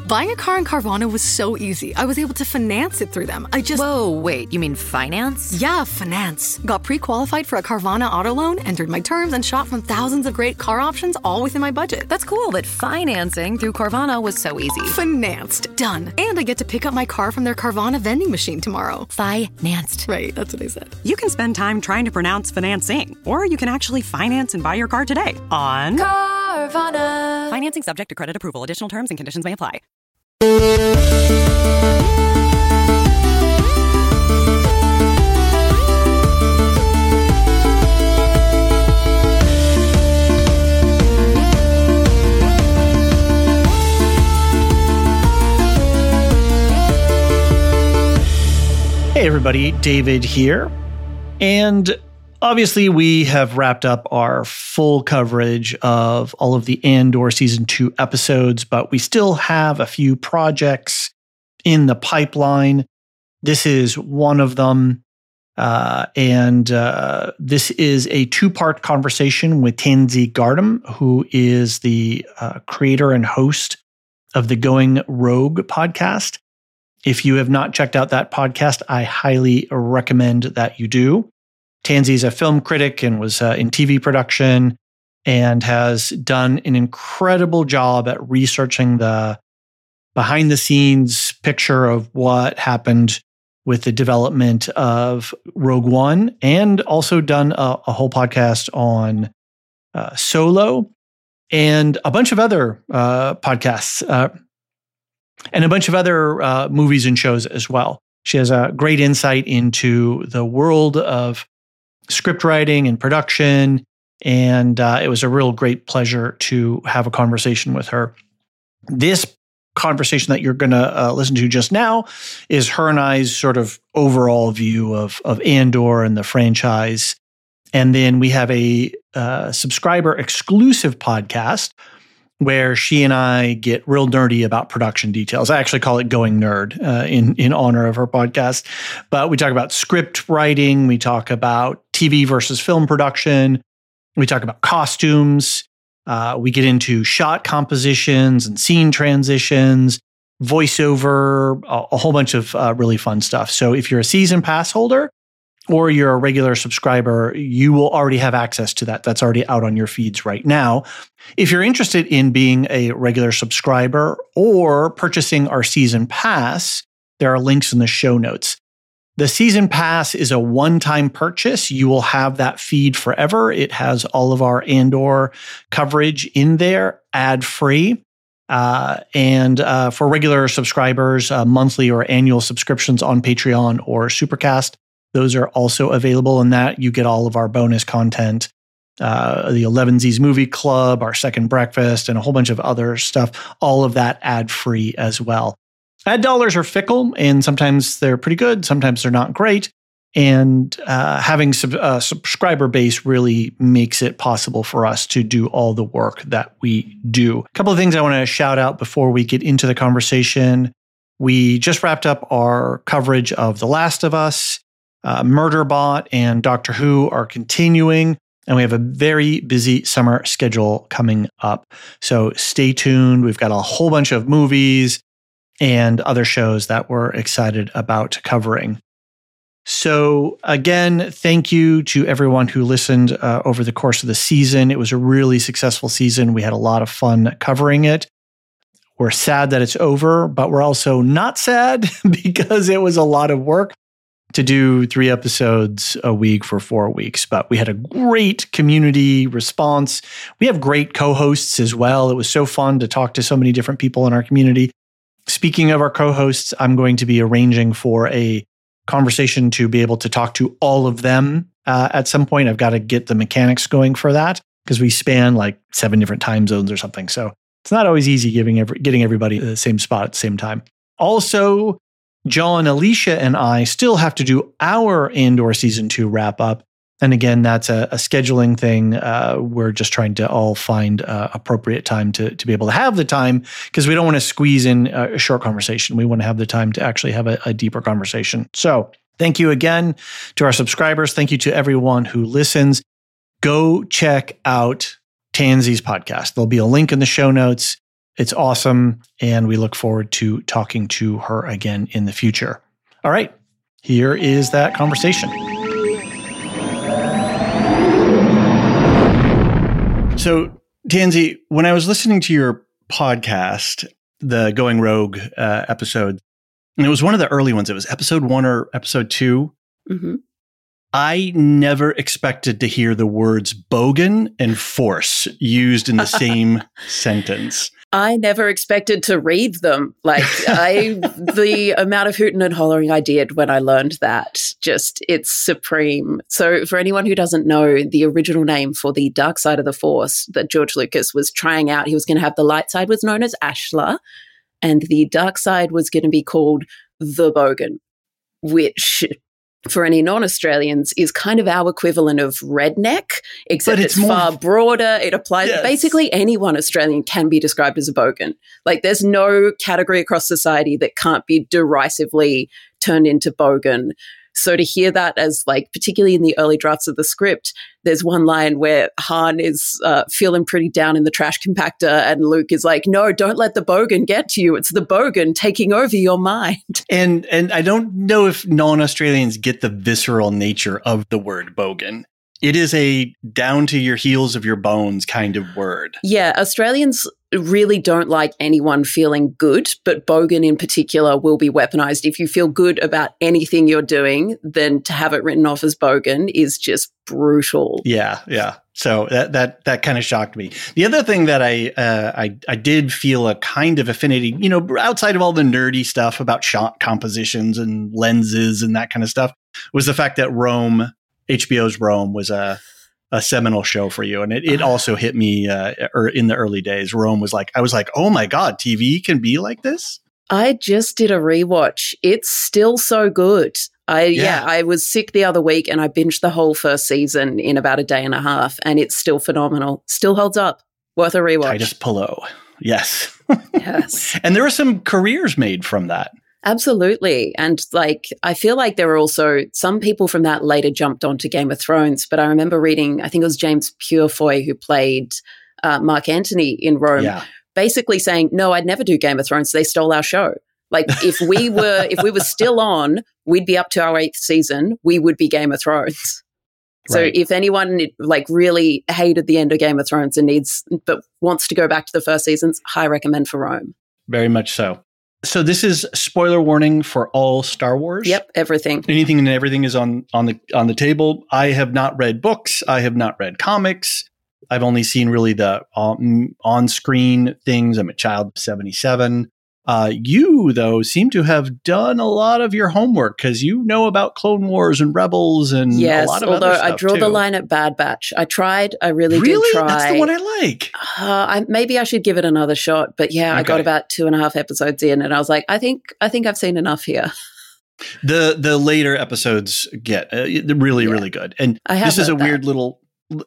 Buying a car in Carvana was so easy. I was able to finance it through them. Whoa, wait, you mean finance? Yeah, finance. Got pre-qualified for a Carvana auto loan, entered my terms, and shot from thousands of great car options all within my budget. That's cool that financing through Carvana was so easy. Financed. Done. And I get to pick up my car from their Carvana vending machine tomorrow. Financed. Right, that's what I said. You can spend time trying to pronounce financing, or you can actually finance and buy your car today on Carvana. Financing subject to credit approval. Additional terms and conditions may apply. Hey everybody, David here. And obviously we have wrapped up our full coverage of all of the Andor Season 2 episodes, but we still have a few projects in the pipeline. This is one of them. This is a two-part conversation with Tansy Gardam, who is the creator and host of the Going Rogue podcast. If you have not checked out that podcast, I highly recommend that you do. Tansy is a film critic and was in TV production and has done an incredible job at researching the behind-the-scenes picture of what happened with the development of Rogue One, and also done a whole podcast on Solo and a bunch of other podcasts. And a bunch of other movies and shows as well. She has a great insight into the world of script writing and production, and it was a real great pleasure to have a conversation with her. This conversation that you're going to listen to just now is her and I's sort of overall view of Andor and the franchise. And then we have a subscriber exclusive podcast where she and I get real nerdy about production details. I actually call it Going Nerd in honor of her podcast. But we talk about script writing. We talk about TV versus film production. We talk about costumes. We get into shot compositions and scene transitions, voiceover, a whole bunch of really fun stuff. So if you're a season pass holder or you're a regular subscriber, you will already have access to that. That's already out on your feeds right now. If you're interested in being a regular subscriber or purchasing our season pass, there are links in the show notes. The season pass is a one-time purchase. You will have that feed forever. It has all of our Andor coverage in there, ad-free. And for regular subscribers, monthly or annual subscriptions on Patreon or Supercast, those are also available. In that, you get all of our bonus content, the 11Z's Movie Club, our Second Breakfast, and a whole bunch of other stuff. All of that ad-free as well. Ad dollars are fickle, and sometimes they're pretty good. Sometimes they're not great. And having a subscriber base really makes it possible for us to do all the work that we do. A couple of things I want to shout out before we get into the conversation. We just wrapped up our coverage of The Last of Us. Murderbot and Doctor Who are continuing, and we have a very busy summer schedule coming up. So stay tuned. We've got a whole bunch of movies and other shows that we're excited about covering. So again, thank you to everyone who listened over the course of the season. It was a really successful season. We had a lot of fun covering it. We're sad that it's over, but we're also not sad because it was a lot of work to do 3 episodes a week for 4 weeks, but we had a great community response. We have great co-hosts as well. It was so fun to talk to so many different people in our community. Speaking of our co-hosts, I'm going to be arranging for a conversation to be able to talk to all of them at some point. I've got to get the mechanics going for that because we span like 7 different time zones or something. So it's not always easy getting everybody the same spot at the same time. Also, John, Alicia, and I still have to do our Andor Season 2 wrap-up. And again, that's a scheduling thing. We're just trying to all find appropriate time to be able to have the time, because we don't want to squeeze in a short conversation. We want to have the time to actually have a deeper conversation. So thank you again to our subscribers. Thank you to everyone who listens. Go check out Tansy's podcast. There'll be a link in the show notes. It's awesome, and we look forward to talking to her again in the future. All right, here is that conversation. So, Tansy, when I was listening to your podcast, the Going Rogue episode, and it was one of the early ones. It was episode 1 or episode 2. Mm-hmm. I never expected to hear the words bogan and force used in the same sentence. I never expected to read them. The amount of hooting and hollering I did when I learned that, it's supreme. So for anyone who doesn't know, the original name for the dark side of the Force that George Lucas was trying out, he was going to have the light side was known as Ashla, and the dark side was going to be called the Bogan, which for any non-Australians is kind of our equivalent of redneck, except it's far broader. It applies basically anyone Australian can be described as a bogan. There's no category across society that can't be derisively turned into bogan. So to hear that as particularly in the early drafts of the script, there's one line where Han is feeling pretty down in the trash compactor and Luke is like, no, don't let the bogan get to you. It's the bogan taking over your mind. And I don't know if non-Australians get the visceral nature of the word bogan. It is a down to your heels of your bones kind of word. Yeah, Australians really don't like anyone feeling good, but bogan in particular will be weaponized. If you feel good about anything you're doing, then to have it written off as bogan is just brutal. Yeah. So that kind of shocked me. The other thing that I did feel a kind of affinity, outside of all the nerdy stuff about shot compositions and lenses and that kind of stuff, was the fact that HBO's Rome was a seminal show for you. And it also hit me in the early days. Rome was I was like, oh my God, TV can be like this? I just did a rewatch. It's still so good. I was sick the other week and I binged the whole first season in about a day and a half, and it's still phenomenal. Still holds up. Worth a rewatch. Titus Pillow. Yes. Yes. And there were some careers made from that. Absolutely. And I feel like there were also some people from that later jumped onto Game of Thrones, but I remember reading, I think it was James Purefoy who played Mark Antony in Rome, basically saying, no, I'd never do Game of Thrones. They stole our show. If we were still on, we'd be up to our 8th season. We would be Game of Thrones. So if anyone really hated the end of Game of Thrones but wants to go back to the first seasons, high recommend for Rome. Very much so. So this is spoiler warning for all Star Wars. Yep, everything. Anything and everything is on the table. I have not read books. I have not read comics. I've only seen really the on-screen things. I'm a child of 77. You, though, seem to have done a lot of your homework because you know about Clone Wars and Rebels and a lot of other stuff. Yes, although I draw the line at Bad Batch. I tried. I really did try. That's the one I like. Maybe I should give it another shot. But yeah, okay. I got about 2.5 episodes in and I was like, I think I've seen enough here. The later episodes get really good. And this is a weird little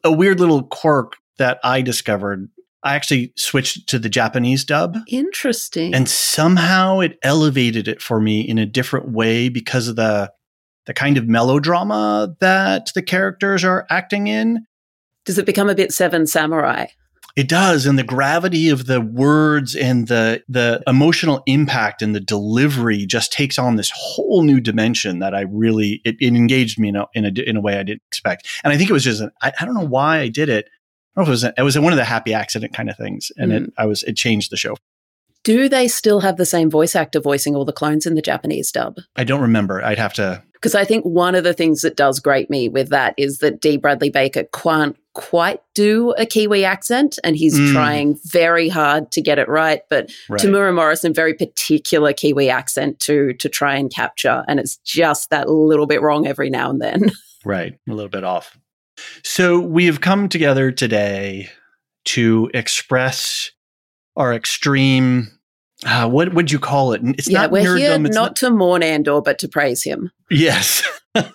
quirk that I discovered. I actually switched to the Japanese dub. Interesting. And somehow it elevated it for me in a different way because of the kind of melodrama that the characters are acting in. Does it become a bit Seven Samurai? It does. And the gravity of the words and the emotional impact and the delivery just takes on this whole new dimension that it engaged me in a way I didn't expect. And I think it was just, I don't know why I did it. I don't know if it was one of the happy accident kind of things, and it changed the show. Do they still have the same voice actor voicing all the clones in the Japanese dub? I don't remember. I'd have to. Because I think one of the things that does grate me with that is that D. Bradley Baker can't quite do a Kiwi accent, and he's trying very hard to get it right. But Tamura Morrison, very particular Kiwi accent to try and capture, and it's just that little bit wrong every now and then. Right, a little bit off. So we have come together today to express our extreme, what would you call it? It's not we're nerdom, here not to mourn Andor, but to praise him. Yes.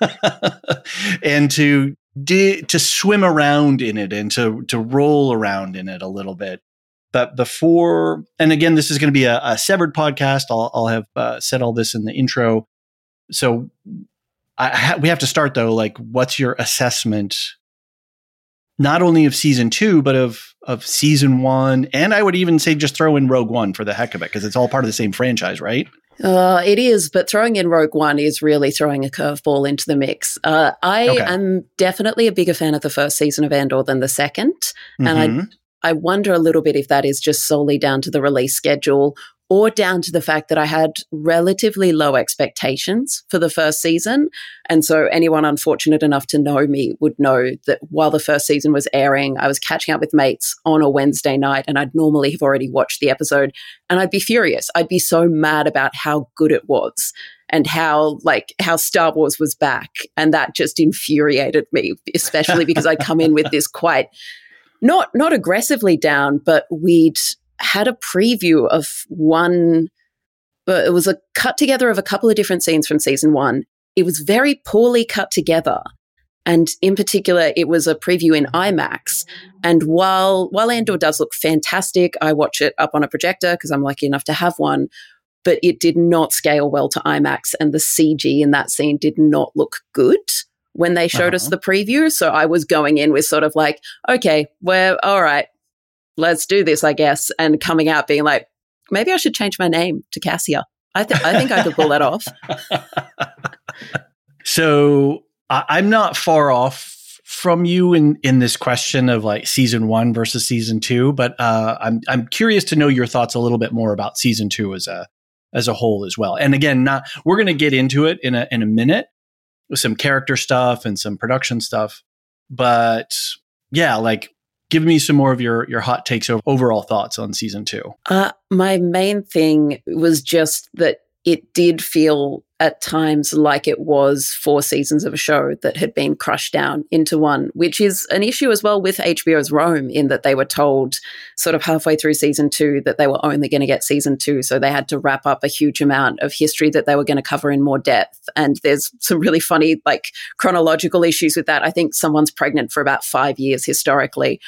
And to swim around in it and to roll around in it a little bit. But before, and again, this is going to be a severed podcast. I'll have said all this in the intro. So we have to start though. What's your assessment not only of season 2, but of season 1. And I would even say just throw in Rogue One for the heck of it, because it's all part of the same franchise, right? It is, but throwing in Rogue One is really throwing a curveball into the mix. I am definitely a bigger fan of the first season of Andor than the second. And I wonder a little bit if that is just solely down to the release schedule or down to the fact that I had relatively low expectations for the first season. And so anyone unfortunate enough to know me would know that while the first season was airing, I was catching up with mates on a Wednesday night, and I'd normally have already watched the episode, and I'd be furious. I'd be so mad about how good it was and how Star Wars was back. And that just infuriated me, especially because I'd come in with this quite not aggressively down, but we'd had a preview of one. It was a cut together of a couple of different scenes from season 1. It was very poorly cut together. And in particular, it was a preview in IMAX. And while Andor does look fantastic, I watch it up on a projector because I'm lucky enough to have one, but it did not scale well to IMAX. And the CG in that scene did not look good when they showed us the preview. So I was going in with sort of like, okay, we're all right, let's do this, I guess. And coming out being like, maybe I should change my name to Cassia. I think I could pull that off. So I'm not far off from you in this question of like season 1 versus season 2, but I'm curious to know your thoughts a little bit more about season 2 as a whole as well. And again, we're going to get into it in a minute with some character stuff and some production stuff. But yeah, like give me some more of your hot takes or overall thoughts on season 2. My main thing was just that it did feel at times like it was 4 seasons of a show that had been crushed down into one, which is an issue as well with HBO's Rome, in that they were told sort of halfway through season 2 that they were only going to get season 2. So they had to wrap up a huge amount of history that they were going to cover in more depth. And there's some really funny, like, chronological issues with that. I think someone's pregnant for about 5 years historically.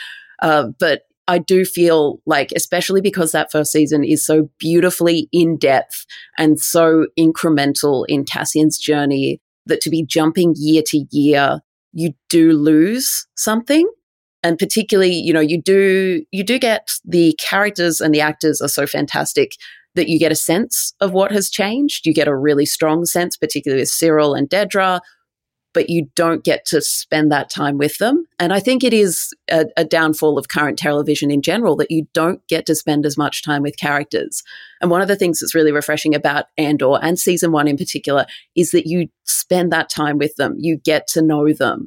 But I do feel like, especially because that first season is so beautifully in depth and so incremental in Cassian's journey, that to be jumping year to year, you do lose something. And particularly, you do get the characters, and the actors are so fantastic that you get a sense of what has changed. You get a really strong sense, particularly with Cyril and Dedra, but you don't get to spend that time with them. And I think it is a downfall of current television in general that you don't get to spend as much time with characters. And one of the things that's really refreshing about Andor, and season 1 in particular, is that you spend that time with them. You get to know them.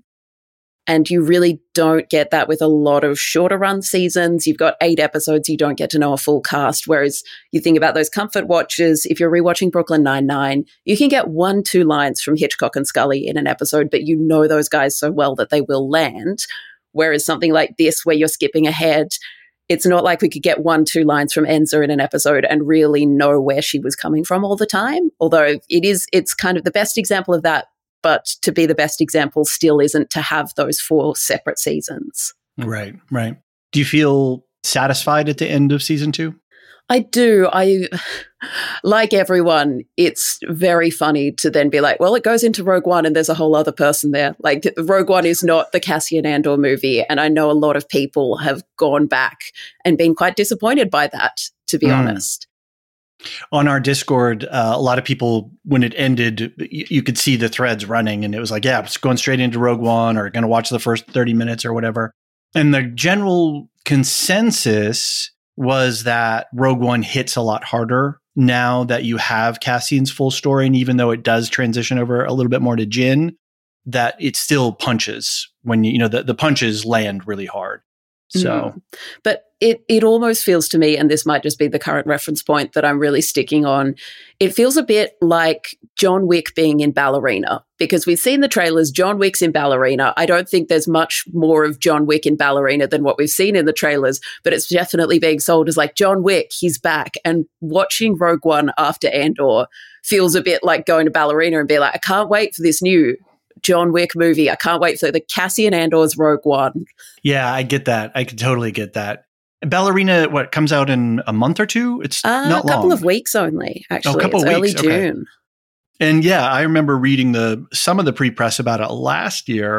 And you really don't get that with a lot of shorter run seasons. You've got 8 episodes, you don't get to know a full cast. Whereas you think about those comfort watches, if you're rewatching Brooklyn Nine-Nine, you can get 1-2 lines from Hitchcock and Scully in an episode, but you know those guys so well that they will land. Whereas something like this, where you're skipping ahead, it's not like we could get 1-2 lines from Enza in an episode and really know where she was coming from all the time. Although it's kind of the best example of that. But to be the best example still isn't to have those 4 separate seasons. Right. Do you feel satisfied at the end of season 2? I do. Like everyone, it's very funny to then be like, well, it goes into Rogue One and there's a whole other person there. Like, Rogue One is not the Cassian Andor movie. And I know a lot of people have gone back and been quite disappointed by that, to be honest. On our Discord, a lot of people, when it ended, you could see the threads running, and it was like, yeah, it's going straight into Rogue One, or going to watch the first 30 minutes or whatever. And the general consensus was that Rogue One hits a lot harder now that you have Cassian's full story. And even though it does transition over a little bit more to Jyn, that it still punches when the punches land really hard. So, but it almost feels to me, and this might just be the current reference point that I'm really sticking on, it feels a bit like John Wick being in Ballerina, because we've seen the trailers, John Wick's in Ballerina. I don't think there's much more of John Wick in Ballerina than what we've seen in the trailers, but it's definitely being sold as like, John Wick, he's back. And watching Rogue One after Andor feels a bit like going to Ballerina and be like, I can't wait for this new John Wick movie. I can't wait for the Cassian Andor's Rogue One. Yeah, I get that. I could totally get that. Ballerina, what, comes out in a month or two? It's not long. A couple of weeks only, actually. A couple it's of early weeks. June. And yeah, I remember reading some of the pre-press about it last year,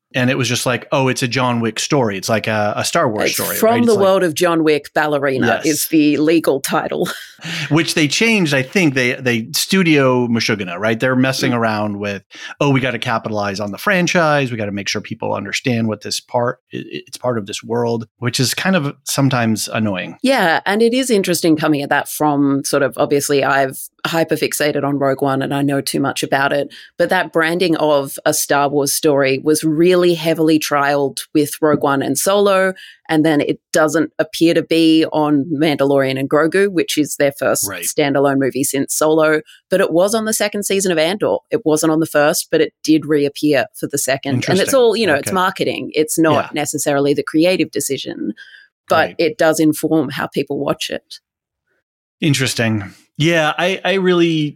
And it was just like, oh, it's a John Wick story. It's like a Star Wars story. From right? the world of John Wick, Ballerina is the legal title. Which they changed, I think, they Studio Meshuggah, right? They're messing around with, we got to capitalize on the franchise. We got to make sure people understand what it's part of this world, which is kind of sometimes annoying. Yeah, and it is interesting coming at that from sort of, obviously, I've hyper-fixated on Rogue One and I know too much about it, but that branding of a Star Wars story was really heavily trialed with Rogue One and Solo, and then it doesn't appear to be on Mandalorian and Grogu, which is their first standalone movie since Solo, but it was on the second season of Andor. It wasn't on the first, but it did reappear for the second. And it's all, it's marketing. It's not necessarily the creative decision, but it does inform how people watch it. Interesting. Yeah, I really,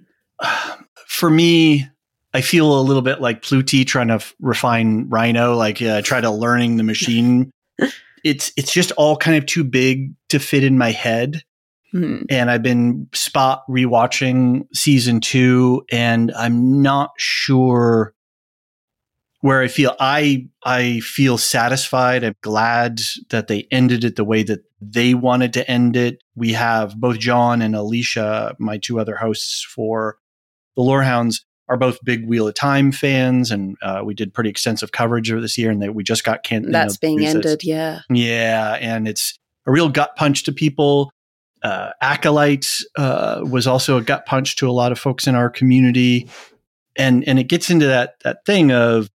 for me, I feel a little bit like Pluti trying to refine Rhino, try to learning the machine. It's just all kind of too big to fit in my head. And I've been rewatching season 2, and I'm not sure where I feel. I feel satisfied. I'm glad that they ended it the way that they wanted to end it. We have both John and Alicia, my 2 other hosts for the Lorehounds, are both big Wheel of Time fans, and we did pretty extensive coverage over this year, and we just got That's being ended, yeah. Yeah, and it's a real gut punch to people. Acolyte was also a gut punch to a lot of folks in our community, and it gets into that thing of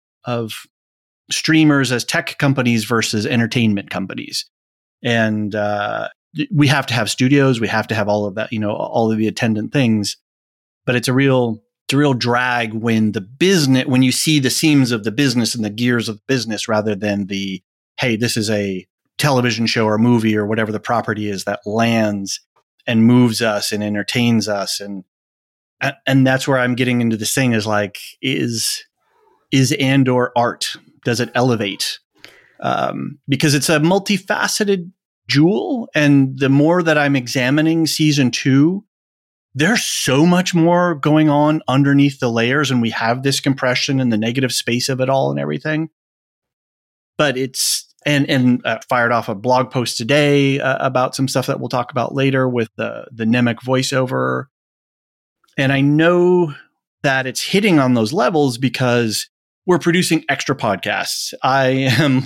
streamers as tech companies versus entertainment companies. And we have to have studios, we have to have all of that, all of the attendant things, but it's a real drag when you see the seams of the business and the gears of the business rather than hey, this is a television show or movie or whatever the property is that lands and moves us and entertains us. And that's where I'm getting into this thing is Andor art? Does it elevate? Because it's a multifaceted jewel. And the more that I'm examining season 2, there's so much more going on underneath the layers, and we have this compression and the negative space of it all and everything. But it's and fired off a blog post today about some stuff that we'll talk about later with the Nemec voiceover. And I know that it's hitting on those levels because we're producing extra podcasts. I am,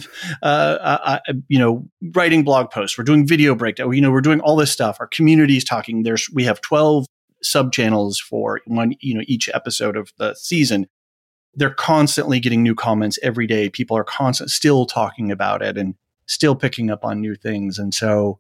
writing blog posts. We're doing video breakdown. We're doing all this stuff. Our community is talking. We have 12 sub channels for one, each episode of the season. They're constantly getting new comments every day. People are still talking about it and still picking up on new things. And so,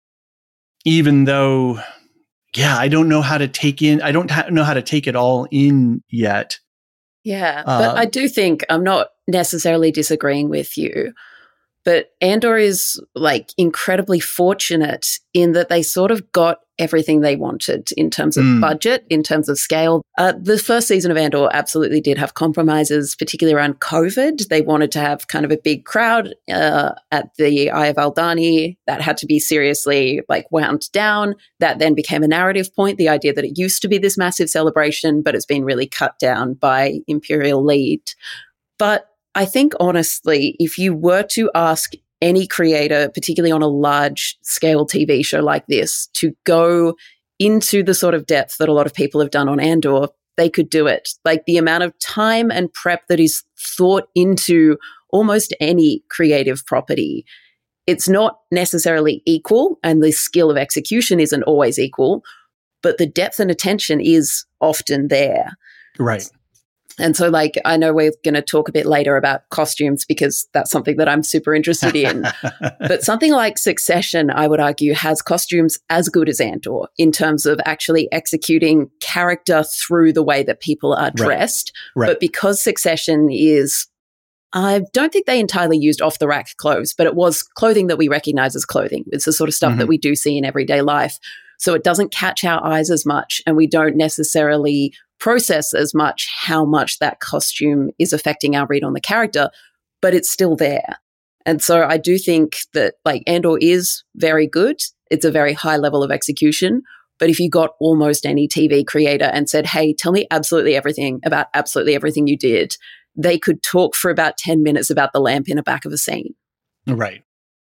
even though, I don't know how to take it all in yet. Yeah, but I do think, I'm not necessarily disagreeing with you, but Andor is incredibly fortunate in that they sort of got everything they wanted in terms of budget, in terms of scale. The first season of Andor absolutely did have compromises, particularly around COVID. They wanted to have kind of a big crowd at the Eye of Aldhani. That had to be seriously wound down. That then became a narrative point, the idea that it used to be this massive celebration, but it's been really cut down by Imperial lead. But I think, honestly, if you were to ask any creator, particularly on a large scale TV show like this, to go into the sort of depth that a lot of people have done on Andor, they could do it. The amount of time and prep that is thought into almost any creative property, it's not necessarily equal, and the skill of execution isn't always equal, but the depth and attention is often there. Right. And so, I know we're going to talk a bit later about costumes because that's something that I'm super interested in. But something like Succession, I would argue, has costumes as good as Andor in terms of actually executing character through the way that people are dressed. Right. But because Succession is, I don't think they entirely used off-the-rack clothes, but it was clothing that we recognize as clothing. It's the sort of stuff that we do see in everyday life. So it doesn't catch our eyes as much, and we don't necessarily process as much how much that costume is affecting our read on the character, but it's still there. And so I do think that Andor is very good. It's a very high level of execution. But if you got almost any TV creator and said, hey, tell me absolutely everything about absolutely everything you did, they could talk for about 10 minutes about the lamp in the back of a scene. Right.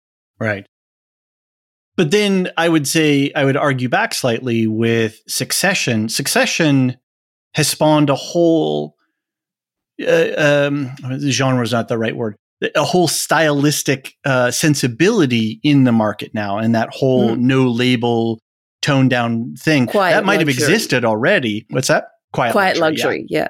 But then I would argue back slightly with Succession. Succession has spawned a whole, genre is not the right word, a whole stylistic sensibility in the market now. And that whole no label, toned down thing, that might have existed already. What's that? Quiet luxury. Yeah.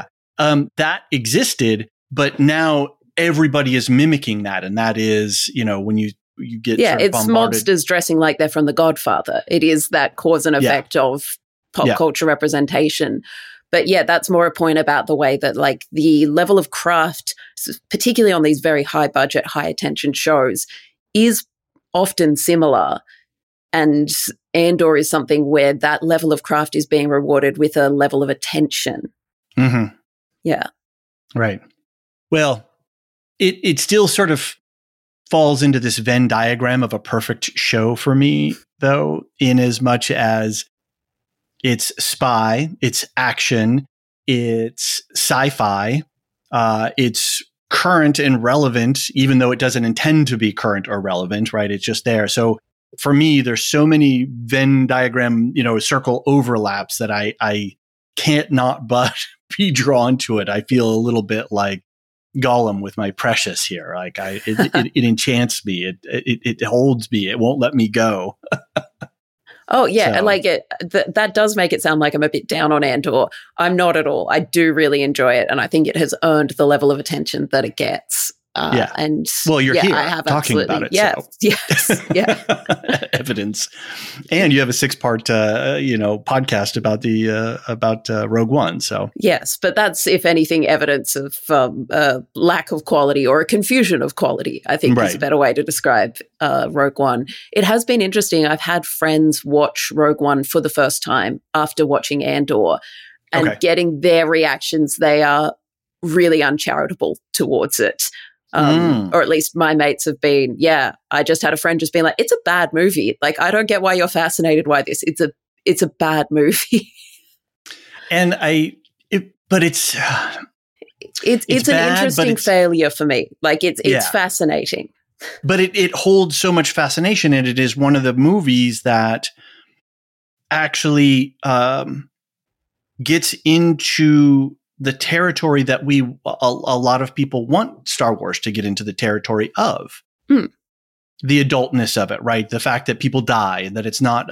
That existed, but now everybody is mimicking that. And that is, when you get it's mobsters dressing like they're from The Godfather. It is that cause and effect of pop culture representation. But that's more a point about the way that like the level of craft, particularly on these very high budget, high attention shows, is often similar. And Andor is something where that level of craft is being rewarded with a level of attention. Mm-hmm. Yeah. Right. Well, it still sort of falls into this Venn diagram of a perfect show for me, though, in as much as it's spy, it's action, it's sci-fi, it's current and relevant, even though it doesn't intend to be current or relevant, right? It's just there. So for me, there's so many Venn diagram, circle overlaps that I can't not but be drawn to it. I feel a little bit like Gollum with my precious here. Like it enchants me. It holds me. It won't let me go. Oh, yeah. So. Like that does make it sound like I'm a bit down on Andor. I'm not at all. I do really enjoy it. And I think it has earned the level of attention that it gets. And well, you're here I have talking about it. Yes. So. Yes. Evidence. And you have a 6-part, podcast about Rogue One. So yes, but that's, if anything, evidence of lack of quality or a confusion of quality, I think is a better way to describe Rogue One. It has been interesting. I've had friends watch Rogue One for the first time after watching Andor and getting their reactions. They are really uncharitable towards it. Or at least my mates have been, I just had a friend just being like, it's a bad movie. Like, I don't get why you're fascinated by this. It's a bad movie. And it's an interesting failure for me. Like it's fascinating. But it holds so much fascination, and it is one of the movies that actually gets into the territory that a lot of people want Star Wars to get into the territory of. The adultness of it, right? The fact that people die, and that it's not,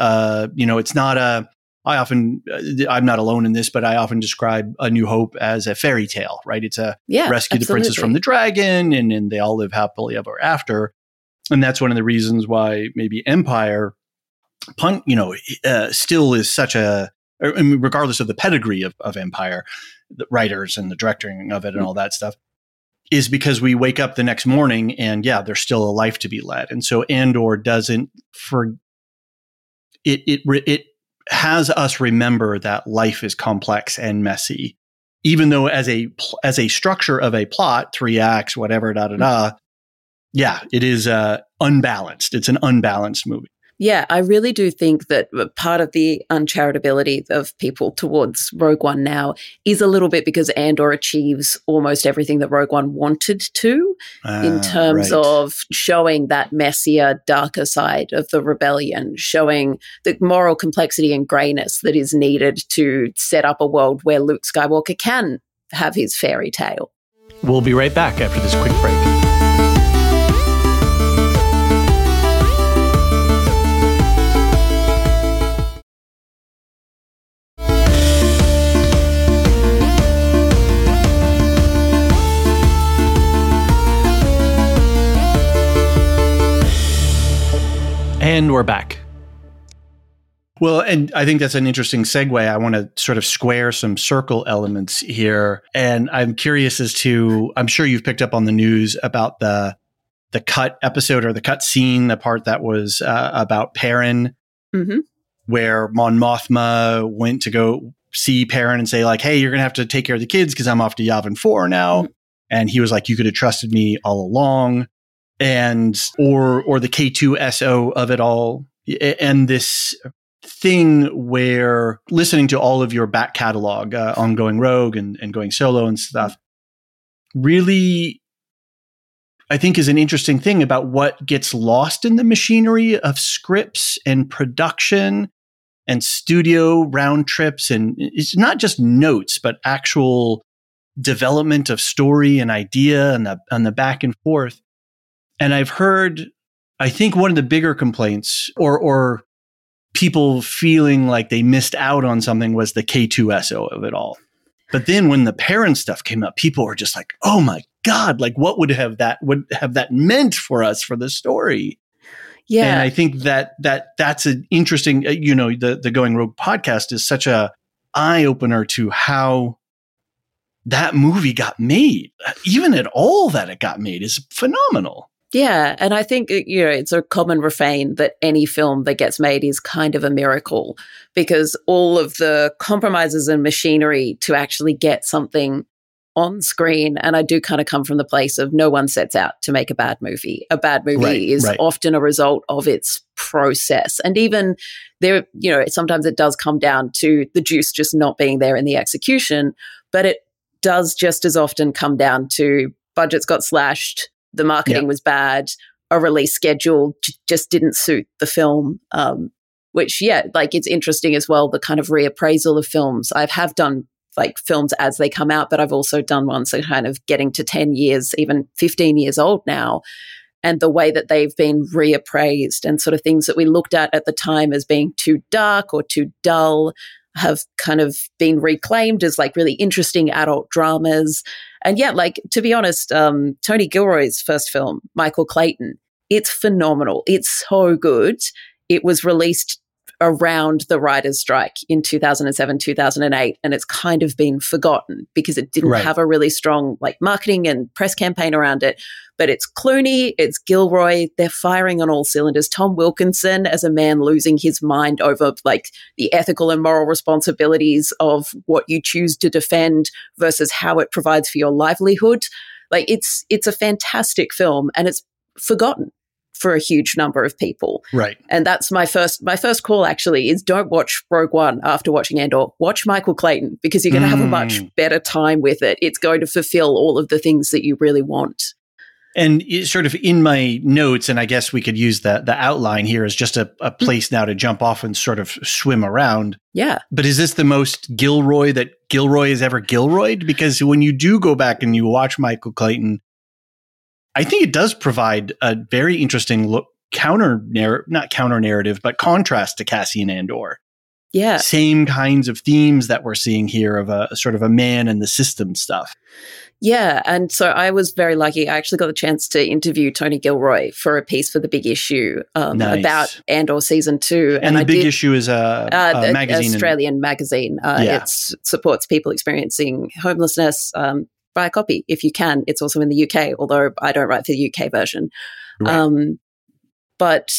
I'm not alone in this, but I often describe A New Hope as a fairy tale, right? It's rescue the princess from the dragon, and they all live happily ever after. And that's one of the reasons why maybe Empire, still is such regardless of the pedigree of Empire, the writers and the directing of it and all that stuff, is because we wake up the next morning and there's still a life to be led. And so Andor doesn't it has us remember that life is complex and messy, even though as a structure of a plot, 3 acts, whatever, it is unbalanced. It's an unbalanced movie. Yeah, I really do think that part of the uncharitability of people towards Rogue One now is a little bit because Andor achieves almost everything that Rogue One wanted to in terms of showing that messier, darker side of the rebellion, showing the moral complexity and grayness that is needed to set up a world where Luke Skywalker can have his fairy tale. We'll be right back after this quick break. And we're back. Well, and I think that's an interesting segue. I want to sort of square some circle elements here. And I'm curious as to, I'm sure you've picked up on the news about the cut episode or the cut scene, the part that was about Perrin, where Mon Mothma went to go see Perrin and say like, hey, you're going to have to take care of the kids because I'm off to Yavin 4 now. And he was like, you could have trusted me all along. And or the K2SO of it all, and this thing where listening to all of your back catalog, on Going Rogue and Going Solo and stuff, really, I think, is an interesting thing about what gets lost in the machinery of scripts and production and studio round trips. And it's not just notes, but actual development of story and idea and the back and forth. And I've heard, I think one of the bigger complaints or people feeling like they missed out on something was the K2SO of it all. But then when the parent stuff came up, people were just like, oh my God, like what would have that meant for us for the story? Yeah. And I think that's an interesting, the Going Rogue podcast is such a eye opener to how that movie got made. Even at all that it got made is phenomenal. Yeah, and I think, it's a common refrain that any film that gets made is kind of a miracle, because all of the compromises and machinery to actually get something on screen, and I do kind of come from the place of no one sets out to make a bad movie. A bad movie is often a result of its process. And even there, sometimes it does come down to the juice just not being there in the execution, but it does just as often come down to budgets got slashed, the marketing was bad, a release schedule just didn't suit the film, which, it's interesting as well, the kind of reappraisal of films. I have done like films as they come out, but I've also done ones that kind of getting to 10 years, even 15 years old now, and the way that they've been reappraised and sort of things that we looked at the time as being too dark or too dull have kind of been reclaimed as like really interesting adult dramas. And to be honest, Tony Gilroy's first film, Michael Clayton, it's phenomenal. It's so good. It was released around the writer's strike in 2007, 2008, and it's kind of been forgotten because it didn't have a really strong marketing and press campaign around it. But it's Clooney, it's Gilroy, they're firing on all cylinders. Tom Wilkinson as a man losing his mind over the ethical and moral responsibilities of what you choose to defend versus how it provides for your livelihood. It's a fantastic film, and it's forgotten for a huge number of people. Right. And that's my first call actually is don't watch Rogue One after watching Andor. Watch Michael Clayton, because you're going to have a much better time with it. It's going to fulfill all of the things that you really want. And sort of in my notes, and I guess we could use the outline here as just a place now to jump off and sort of swim around. Yeah. But is this the most Gilroy that Gilroy has ever Gilroyed? Because when you do go back and you watch Michael Clayton, I think it does provide a very interesting not counter narrative, but contrast to Cassian Andor. Yeah. Same kinds of themes that we're seeing here of a sort of a man and the system stuff. Yeah. And so I was very lucky. I actually got the chance to interview Tony Gilroy for a piece for The Big Issue about Andor Season 2. And The Big Issue is a magazine. Australian magazine. It supports people experiencing homelessness. Buy a copy if you can. It's also in the UK, although I don't write for the UK version. Right. But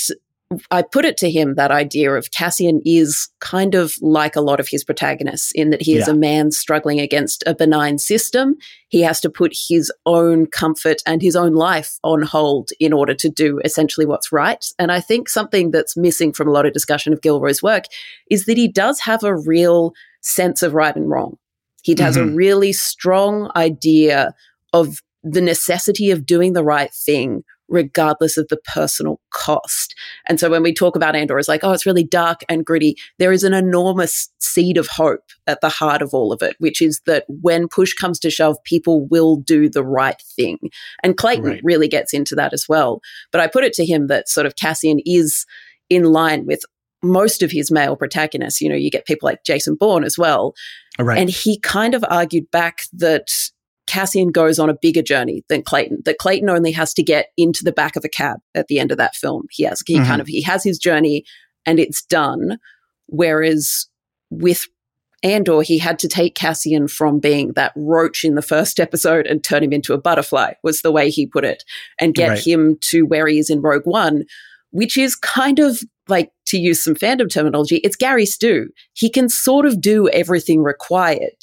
I put it to him, that idea of Cassian is kind of like a lot of his protagonists in that he is a man struggling against a benign system. He has to put his own comfort and his own life on hold in order to do essentially what's right. And I think something that's missing from a lot of discussion of Gilroy's work is that he does have a real sense of right and wrong. He has a really strong idea of the necessity of doing the right thing, regardless of the personal cost. And so when we talk about Andor, it's like, oh, it's really dark and gritty. There is an enormous seed of hope at the heart of all of it, which is that when push comes to shove, people will do the right thing. And Clayton really gets into that as well. But I put it to him that sort of Cassian is in line with most of his male protagonists. You get people like Jason Bourne as well. Right. And he kind of argued back that Cassian goes on a bigger journey than Clayton, that Clayton only has to get into the back of a cab at the end of that film. He has his journey and it's done. Whereas with Andor, he had to take Cassian from being that roach in the first episode and turn him into a butterfly, was the way he put it, and get him to where he is in Rogue One, which is kind of like, to use some fandom terminology, it's Gary Stu. He can sort of do everything required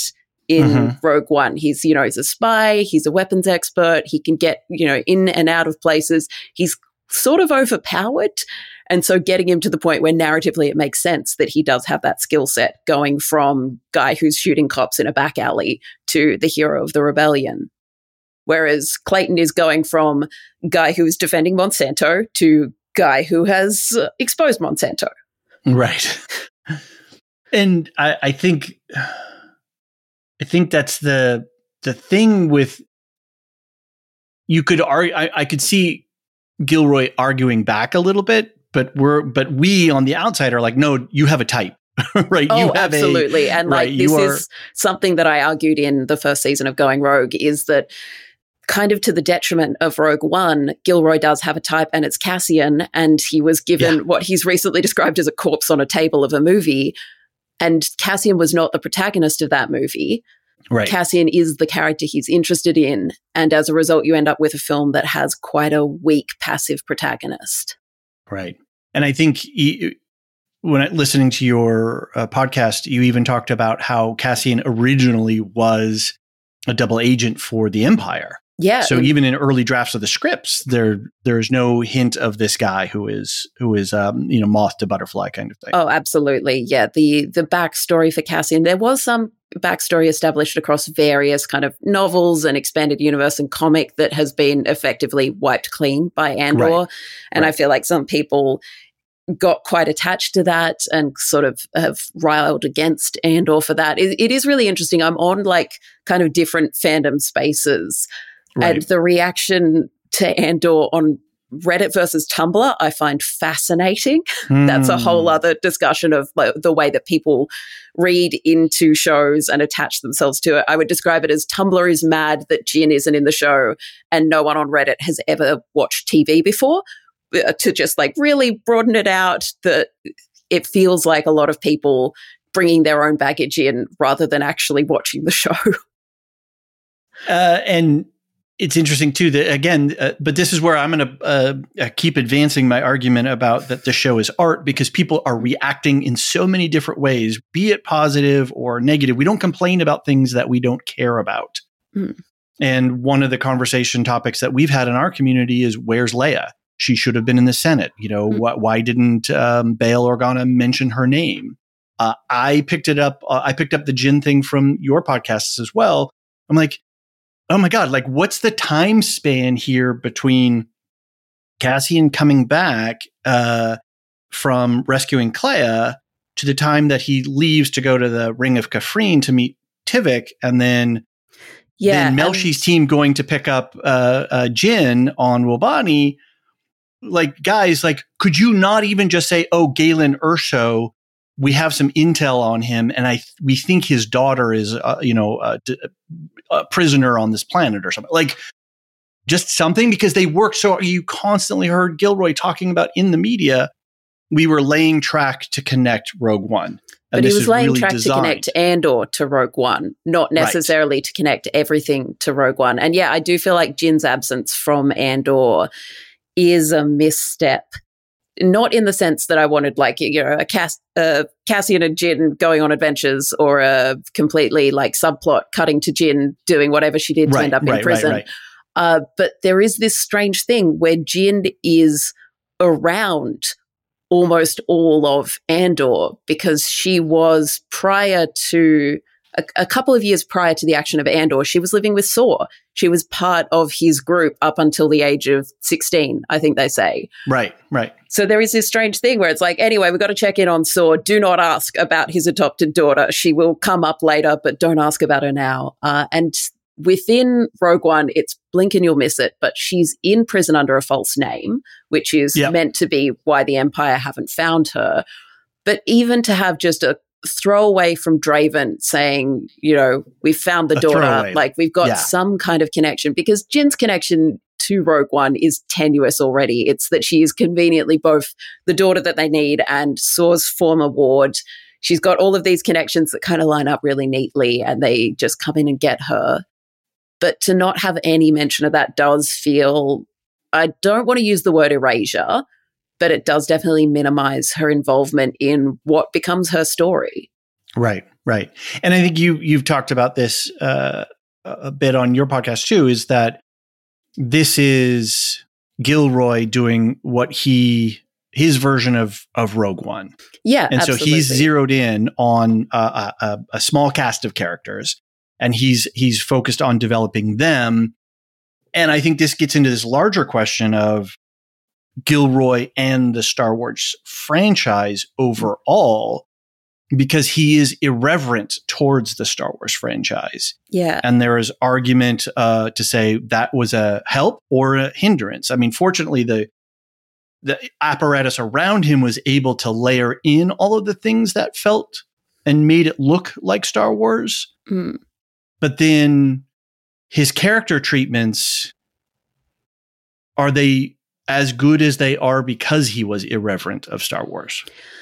in Rogue One. He's a spy, he's a weapons expert, he can get, in and out of places. He's sort of overpowered. And so getting him to the point where narratively it makes sense that he does have that skill set, going from guy who's shooting cops in a back alley to the hero of the rebellion. Whereas Clayton is going from guy who is defending Monsanto to guy who has exposed Monsanto. Right. And I think that's the thing with, you could argue, I could see Gilroy arguing back a little bit, but we on the outside are like, no, you have a type. Right. Oh, absolutely. And like, right, this is something that I argued in the first season of Going Rogue, is that kind of to the detriment of Rogue One, Gilroy does have a type, and it's Cassian. And he was given what he's recently described as a corpse on a table of a movie. And Cassian was not the protagonist of that movie. Right. Cassian is the character he's interested in. And as a result, you end up with a film that has quite a weak passive protagonist. Right. And I think when listening to your podcast, you even talked about how Cassian originally was a double agent for the Empire. Yeah. So even in early drafts of the scripts, there's no hint of this guy who is moth to butterfly kind of thing. Oh, absolutely. Yeah. The backstory for Cassian, there was some backstory established across various kind of novels and expanded universe and comic that has been effectively wiped clean by Andor. Right. And I feel like some people got quite attached to that and sort of have riled against Andor for that. It is really interesting. I'm on like kind of different fandom spaces. Right. And the reaction to Andor on Reddit versus Tumblr, I find fascinating. That's a whole other discussion of like, the way that people read into shows and attach themselves to it. I would describe it as Tumblr is mad that Jyn isn't in the show, and no one on Reddit has ever watched TV before. To just like really broaden it out, that it feels like a lot of people bringing their own baggage in rather than actually watching the show. And it's interesting too that again, but this is where I'm going to keep advancing my argument about that the show is art, because people are reacting in so many different ways, be it positive or negative. We don't complain about things that we don't care about. And one of the conversation topics that we've had in our community is, where's Leia? She should have been in the Senate. You know, why didn't Bail Organa mention her name? I picked it up. I picked up the Jyn thing from your podcasts as well. I'm like, oh my God, like what's the time span here between Cassian coming back from rescuing Kleya to the time that he leaves to go to the Ring of Kafrene to meet Tivik, and then Melshi's team going to pick up Jyn on Wobani? Like, guys, like, could you not even just say, oh, Galen Erso, we have some intel on him, and we think his daughter is, a prisoner on this planet or something. Like, just something, because they work so. You constantly heard Gilroy talking about in the media, we were laying track to connect Rogue One. But he was laying track to connect Andor to Rogue One, not necessarily to connect everything to Rogue One. And yeah, I do feel like Jyn's absence from Andor is a misstep. Not in the sense that I wanted, like, a Cassian and Jyn going on adventures, or a completely like subplot cutting to Jyn doing whatever she did to end up in prison. But there is this strange thing where Jyn is around almost all of Andor, because she was prior to a couple of years prior to the action of Andor, she was living with Saw. She was part of his group up until the age of 16, I think they say. Right. So there is this strange thing where it's like, anyway, we've got to check in on Saw. Do not ask about his adopted daughter. She will come up later, but don't ask about her now. And within Rogue One, it's blink and you'll miss it, but she's in prison under a false name, which is meant to be why the Empire haven't found her. But even to have just a throwaway from Draven saying, we found the daughter, throwaway. Like we've got some kind of connection, because Jyn's connection to Rogue One is tenuous already. It's that she is conveniently both the daughter that they need and Saw's former ward. She's got all of these connections that kind of line up really neatly, and they just come in and get her. But to not have any mention of that does feel, I don't want to use the word erasure, but it does definitely minimize her involvement in what becomes her story. Right. And I think you've talked about this a bit on your podcast too, is that this is Gilroy doing what his version of Rogue One. Yeah, and absolutely. So he's zeroed in on a small cast of characters, and he's focused on developing them. And I think this gets into this larger question of Gilroy and the Star Wars franchise overall, because he is irreverent towards the Star Wars franchise. Yeah. And there is argument to say that was a help or a hindrance. I mean, fortunately, the apparatus around him was able to layer in all of the things that felt and made it look like Star Wars. Mm. But then his character treatments, are they as good as they are because he was irreverent of Star Wars?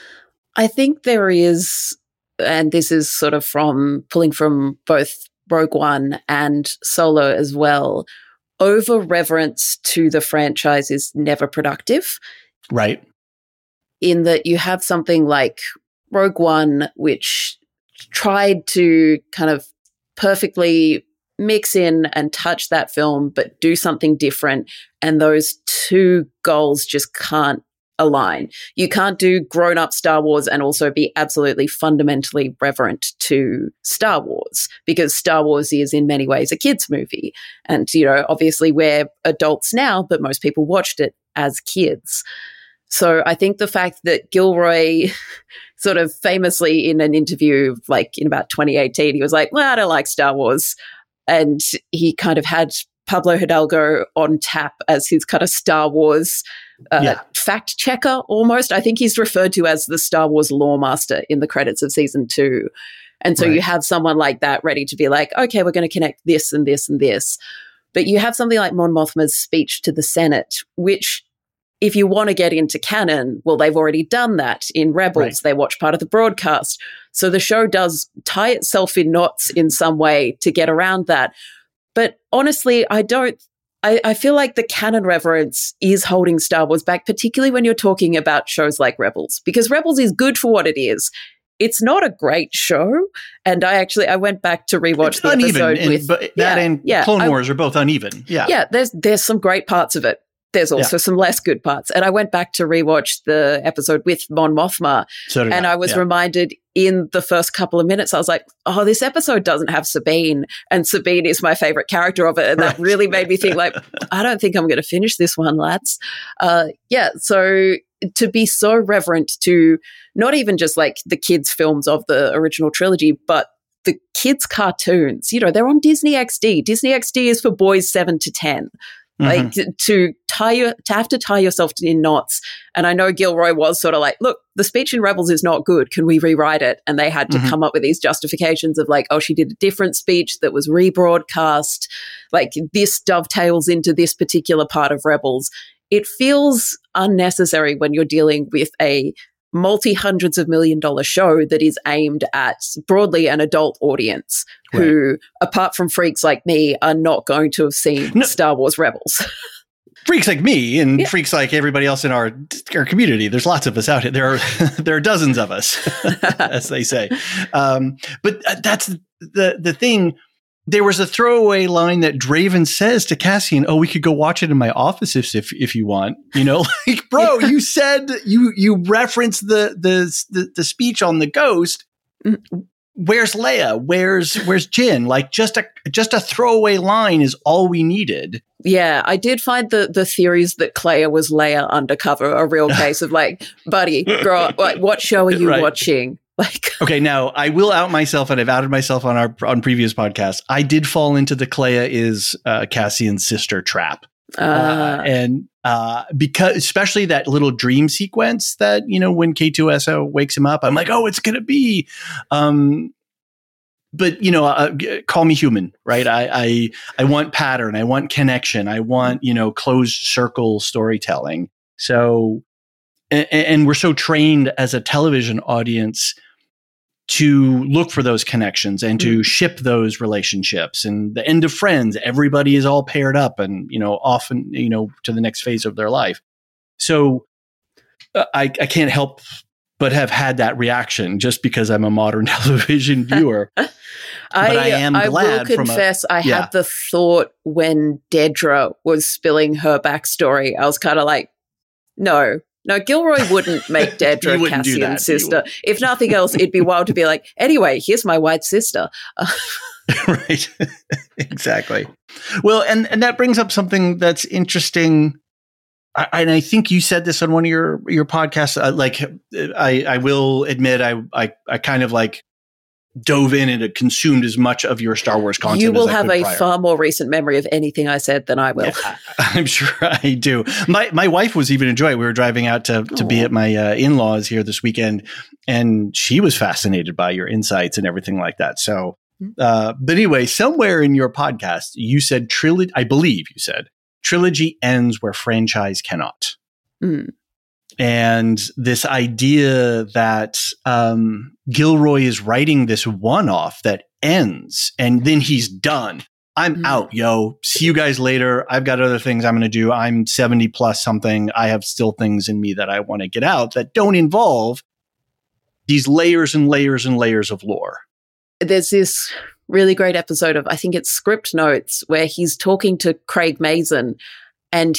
I think there is, and this is sort of pulling from both Rogue One and Solo as well, over-reverence to the franchise is never productive. Right. In that you have something like Rogue One, which tried to kind of perfectly mix in and touch that film, but do something different. And those two goals just can't align. You can't do grown-up Star Wars and also be absolutely fundamentally reverent to Star Wars, because Star Wars is in many ways a kid's movie. And, obviously we're adults now, but most people watched it as kids. So I think the fact that Gilroy sort of famously in an interview, like in about 2018, he was like, well, I don't like Star Wars. And he kind of had Pablo Hidalgo on tap as his kind of Star Wars fact checker almost. I think he's referred to as the Star Wars lore master in the credits of season 2. And so you have someone like that ready to be like, okay, we're going to connect this and this and this. But you have something like Mon Mothma's speech to the Senate, which if you want to get into canon, well, they've already done that in Rebels. Right. They watch part of the broadcast. So the show does tie itself in knots in some way to get around that. But honestly, I feel like the canon reverence is holding Star Wars back, particularly when you're talking about shows like Rebels, because Rebels is good for what it is. It's not a great show. And I went back to rewatch the episode and Clone Wars are both uneven. Yeah. Yeah. There's some great parts of it. There's also some less good parts. And I went back to rewatch the episode with Mon Mothma. I was reminded in the first couple of minutes, I was like, oh, this episode doesn't have Sabine. And Sabine is my favorite character of it. And that really made me think like, I don't think I'm going to finish this one, lads. So to be so reverent to not even just like the kids' films of the original trilogy, but the kids' cartoons, they're on Disney XD. Disney XD is for boys 7 to 10. Like to have to tie yourself in knots. And I know Gilroy was sort of like, look, the speech in Rebels is not good. Can we rewrite it? And they had to come up with these justifications of like, oh, she did a different speech that was rebroadcast. Like this dovetails into this particular part of Rebels. It feels unnecessary when you're dealing with a multi-hundreds of $million show that is aimed at broadly an adult audience who, apart from freaks like me, are not going to have seen Star Wars Rebels. Freaks like me and freaks like everybody else in our community. There's lots of us out here. There are dozens of us, as they say. But that's the thing. There was a throwaway line that Draven says to Cassian, "Oh, we could go watch it in my office if you want." Like, bro, you said you referenced the speech on the Ghost. Where's Leia? Where's Jyn? Like just a throwaway line is all we needed. Yeah, I did find the theories that Clea was Leia undercover a real case of like, buddy, girl, what show are you watching? Like, okay, now I will out myself, and I've outed myself on previous podcasts. I did fall into the Clea is Cassian's sister trap, and because especially that little dream sequence that when K2SO wakes him up, I'm like, oh, it's gonna be. But call me human, right? I want pattern, I want connection, I want closed circle storytelling. So, and we're so trained as a television audience to look for those connections and to ship those relationships. And the end of Friends, everybody is all paired up and, often, to the next phase of their life. So I can't help but have had that reaction just because I'm a modern television viewer. I am glad. I will confess, I had the thought when Dedra was spilling her backstory, I was kind of like, no, Gilroy wouldn't make Dedra Cassian's sister. If nothing else, it'd be wild to be like, anyway, here's my white sister. Right. Exactly. Well, and that brings up something that's interesting. And I think you said this on one of your podcasts. I will admit, I kind of like dove in and consumed as much of your Star Wars content. You will as I have could a prior. far more recent memory of anything I said than I will. Yeah, I'm sure I do. My wife was even enjoying it. We were driving out to be at my in-laws here this weekend, and she was fascinated by your insights and everything like that. So, but anyway, somewhere in your podcast, you said trilogy. I believe you said trilogy ends where franchise cannot. Mm. And this idea that Gilroy is writing this one-off that ends and then he's done. I'm out, yo. See you guys later. I've got other things I'm going to do. I'm 70 plus something. I have still things in me that I want to get out that don't involve these layers and layers and layers of lore. There's this really great episode of, I think it's Script Notes, where he's talking to Craig Mazin. And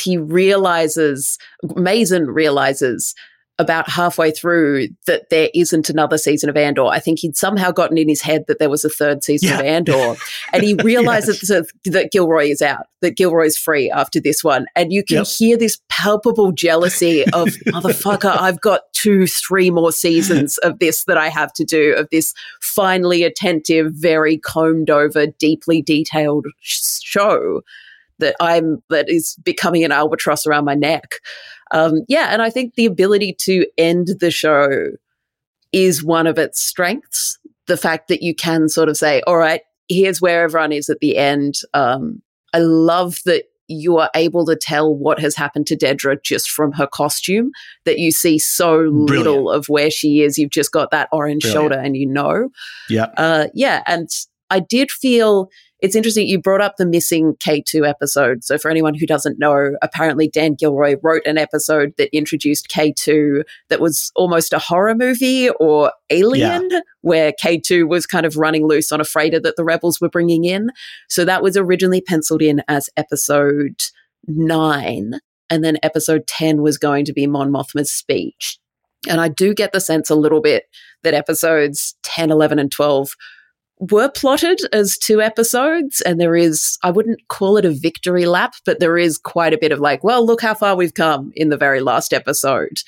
Mazin realizes about halfway through that there isn't another season of Andor. I think he'd somehow gotten in his head that there was a third season of Andor. And he realizes that Gilroy is out, that Gilroy's free after this one. And you can hear this palpable jealousy of, motherfucker, I've got 2-3 more seasons of this that I have to do, of this finely attentive, very combed over, deeply detailed show that is becoming an albatross around my neck. And I think the ability to end the show is one of its strengths. The fact that you can sort of say, all right, here's where everyone is at the end. I love that you are able to tell what has happened to Dedra just from her costume, that you see so little of where she is. You've just got that orange shoulder and you know. And I did feel it's interesting. You brought up the missing K2 episode. So for anyone who doesn't know, apparently Dan Gilroy wrote an episode that introduced K2 that was almost a horror movie or Alien, where K2 was kind of running loose on a freighter that the rebels were bringing in. So that was originally penciled in as episode 9. And then episode 10 was going to be Mon Mothma's speech. And I do get the sense a little bit that episodes 10, 11, and 12 were plotted as 2 episodes, and there is, I wouldn't call it a victory lap, but there is quite a bit of like, well, look how far we've come in the very last episode.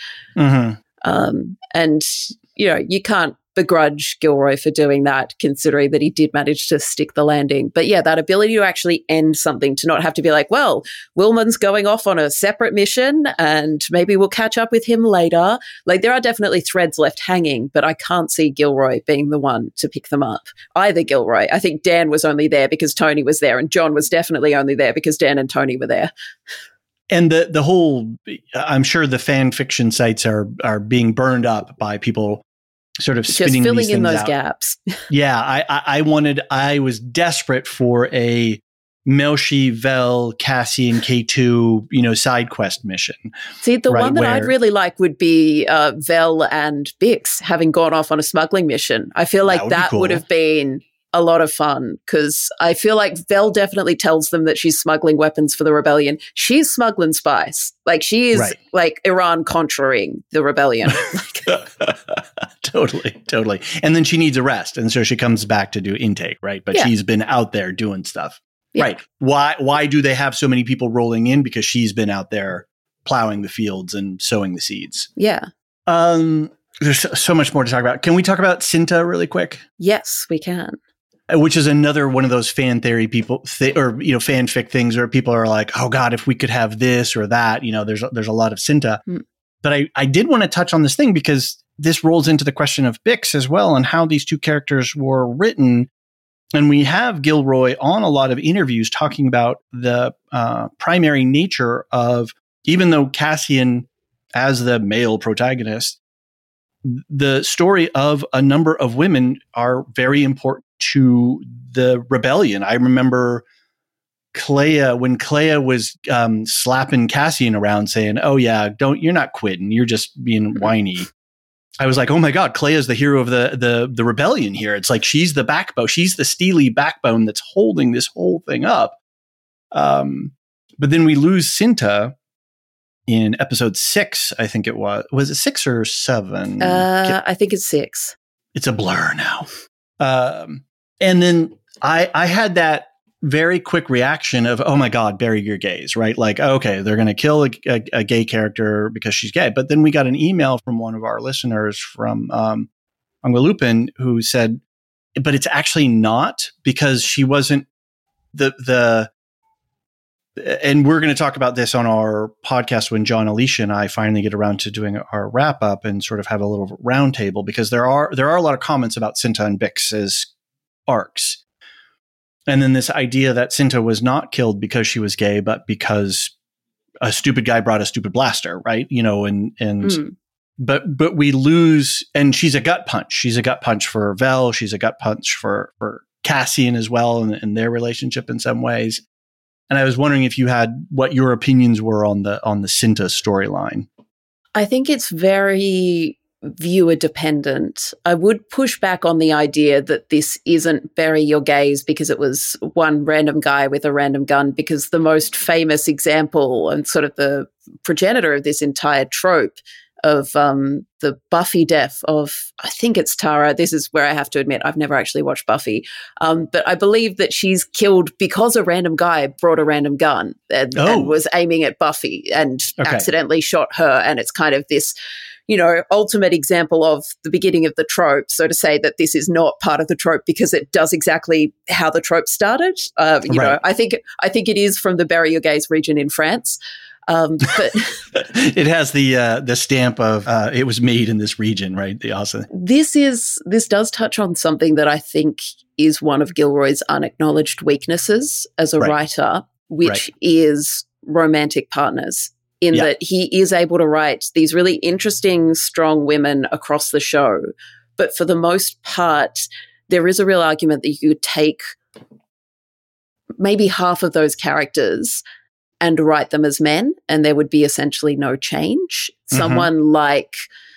And, you can't begrudge Gilroy for doing that, considering that he did manage to stick the landing. But yeah, that ability to actually end something, to not have to be like, well, Willman's going off on a separate mission and maybe we'll catch up with him later. Like, there are definitely threads left hanging, but I can't see Gilroy being the one to pick them up. Either Gilroy. I think Dan was only there because Tony was there, and John was definitely only there because Dan and Tony were there. And the whole, I'm sure the fan fiction sites are being burned up by people sort of spinning just filling these in those out. gaps. I was desperate for a Melshi, Vel, Cassian, K2, side quest mission. See, the one that I'd really like would be Vel and Bix having gone off on a smuggling mission. I feel like that would have been a lot of fun, because I feel like Vel definitely tells them that she's smuggling weapons for the rebellion. She's smuggling spice. Like, she is like Iran contraring the rebellion. Totally. And then she needs a rest. And so she comes back to do intake, right? But she's been out there doing stuff. Yeah. Right. Why do they have so many people rolling in? Because she's been out there plowing the fields and sowing the seeds. Yeah. There's so much more to talk about. Can we talk about Cinta really quick? Yes, we can. Which is another one of those fan theory people fanfic things where people are like, oh God, if we could have this or that, there's a lot of Cinta. But I did want to touch on this thing because this rolls into the question of Bix as well, and how these two characters were written. And we have Gilroy on a lot of interviews talking about the primary nature of, even though Cassian as the male protagonist, the story of a number of women are very important to the rebellion. I remember when Clea was slapping Cassian around saying, oh yeah, you're not quitting, you're just being whiny. I was like, oh my God, Clea is the hero of the rebellion here. It's like, she's the backbone. She's the steely backbone that's holding this whole thing up. But then we lose Cinta in episode 6, I think it was. Was it 6 or 7? I think it's 6. It's a blur now. And then I had that very quick reaction of, oh my God, bury your gays, right? Like, okay, they're going to kill a gay character because she's gay. But then we got an email from one of our listeners from Angua Lupin who said, but it's actually not, because she wasn't the and we're going to talk about this on our podcast when John, Alicia, and I finally get around to doing our wrap up and sort of have a little round table, because there are a lot of comments about Cinta and Bix's arcs. And then this idea that Cinta was not killed because she was gay, but because a stupid guy brought a stupid blaster, right? You know, but we lose, and she's a gut punch. She's a gut punch for Vel. She's a gut punch for Cassian as well, and their relationship in some ways. And I was wondering if you had what your opinions were on the Cinta storyline. I think it's very viewer dependent. I would push back on the idea that this isn't bury your gays because it was one random guy with a random gun, because the most famous example and sort of the progenitor of this entire trope of the Buffy death of, I think it's Tara. This is where I have to admit I've never actually watched Buffy. But I believe that she's killed because a random guy brought a random gun and was aiming at Buffy and accidentally shot her. And it's kind of this, you know, ultimate example of the beginning of the trope. So to say that this is not part of the trope because it does exactly how the trope started, you know, I think it is from the bury your gays region in France. But it has the stamp of it was made in this region, right? This does touch on something that I think is one of Gilroy's unacknowledged weaknesses as a writer, which is romantic partners. In that he is able to write these really interesting, strong women across the show, but for the most part, there is a real argument that you could take maybe half of those characters and write them as men, and there would be essentially no change. Mm-hmm. Someone like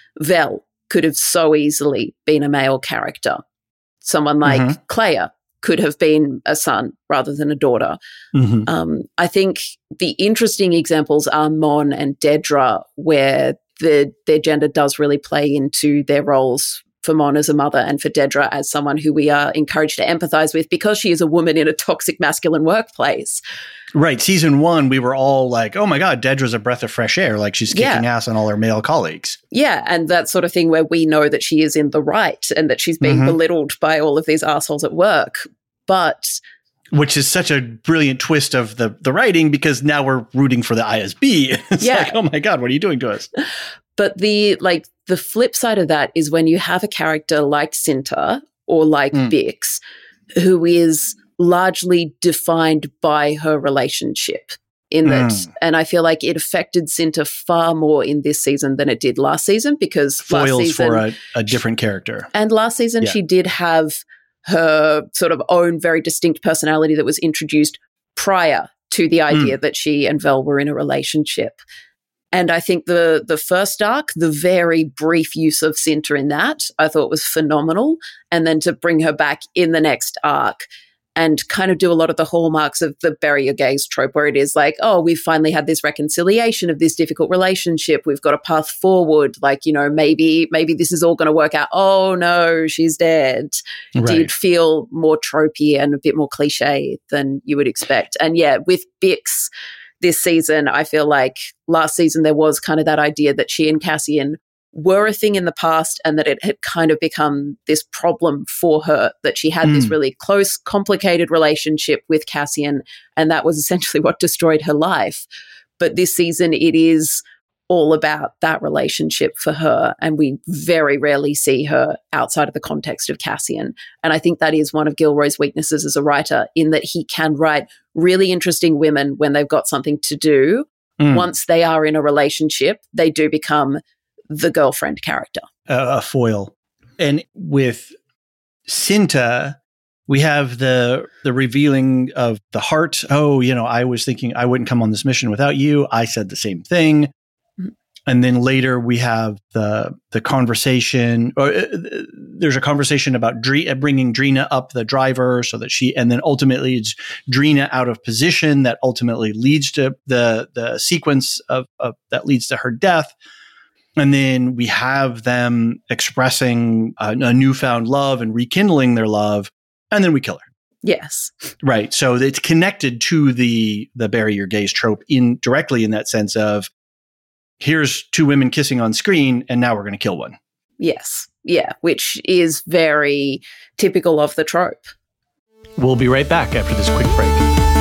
Vel could have so easily been a male character. Someone like Clea could have been a son rather than a daughter. Mm-hmm. I think the interesting examples are Mon and Dedra, where their gender does really play into their roles, for Mon as a mother and for Dedra as someone who we are encouraged to empathize with because she is a woman in a toxic masculine workplace. Right. Season 1, we were all like, oh my God, Dedra's a breath of fresh air. Like she's kicking ass on all her male colleagues. Yeah. And that sort of thing where we know that she is in the right and that she's being belittled by all of these assholes at work. But which is such a brilliant twist of the writing, because now we're rooting for the ISB. It's like, oh my God, what are you doing to us? But the flip side of that is when you have a character like Cinta or like Bix, who is largely defined by her relationship in that. And I feel like it affected Cinta far more in this season than it did last season, because foils last season, for a different character. And last season she did have her sort of own very distinct personality that was introduced prior to the idea that she and Vel were in a relationship. And I think the first arc, the very brief use of Cinta in that, I thought was phenomenal. And then to bring her back in the next arc and kind of do a lot of the hallmarks of the bury your gays trope, where it is like, oh, we've finally had this reconciliation of this difficult relationship. We've got a path forward. Like, you know, maybe this is all going to work out. Oh no, she's dead. Right. Did feel more tropey and a bit more cliche than you would expect. And yeah, with Bix this season, I feel like last season there was kind of that idea that she and Cassian were a thing in the past and that it had kind of become this problem for her, that she had this really close, complicated relationship with Cassian, and that was essentially what destroyed her life. But this season, it is all about that relationship for her, and we very rarely see her outside of the context of Cassian. And I think that is one of Gilroy's weaknesses as a writer, in that he can write really interesting women when they've got something to do. Once they are in a relationship, they do become the girlfriend character. A foil. And with Cinta, we have the revealing of the heart. Oh, you know, I was thinking I wouldn't come on this mission without you. I said the same thing. And then later we have the conversation, or there's a conversation about bringing Drina up the driver so that and then ultimately it's Drina out of position that ultimately leads to the sequence of that leads to her death. And then we have them expressing a newfound love and rekindling their love. And then we kill her. Yes. Right. So it's connected to the bury your gays trope directly in that sense of, here's two women kissing on screen and now we're going to kill one. Yes. Yeah. Which is very typical of the trope. We'll be right back after this quick break.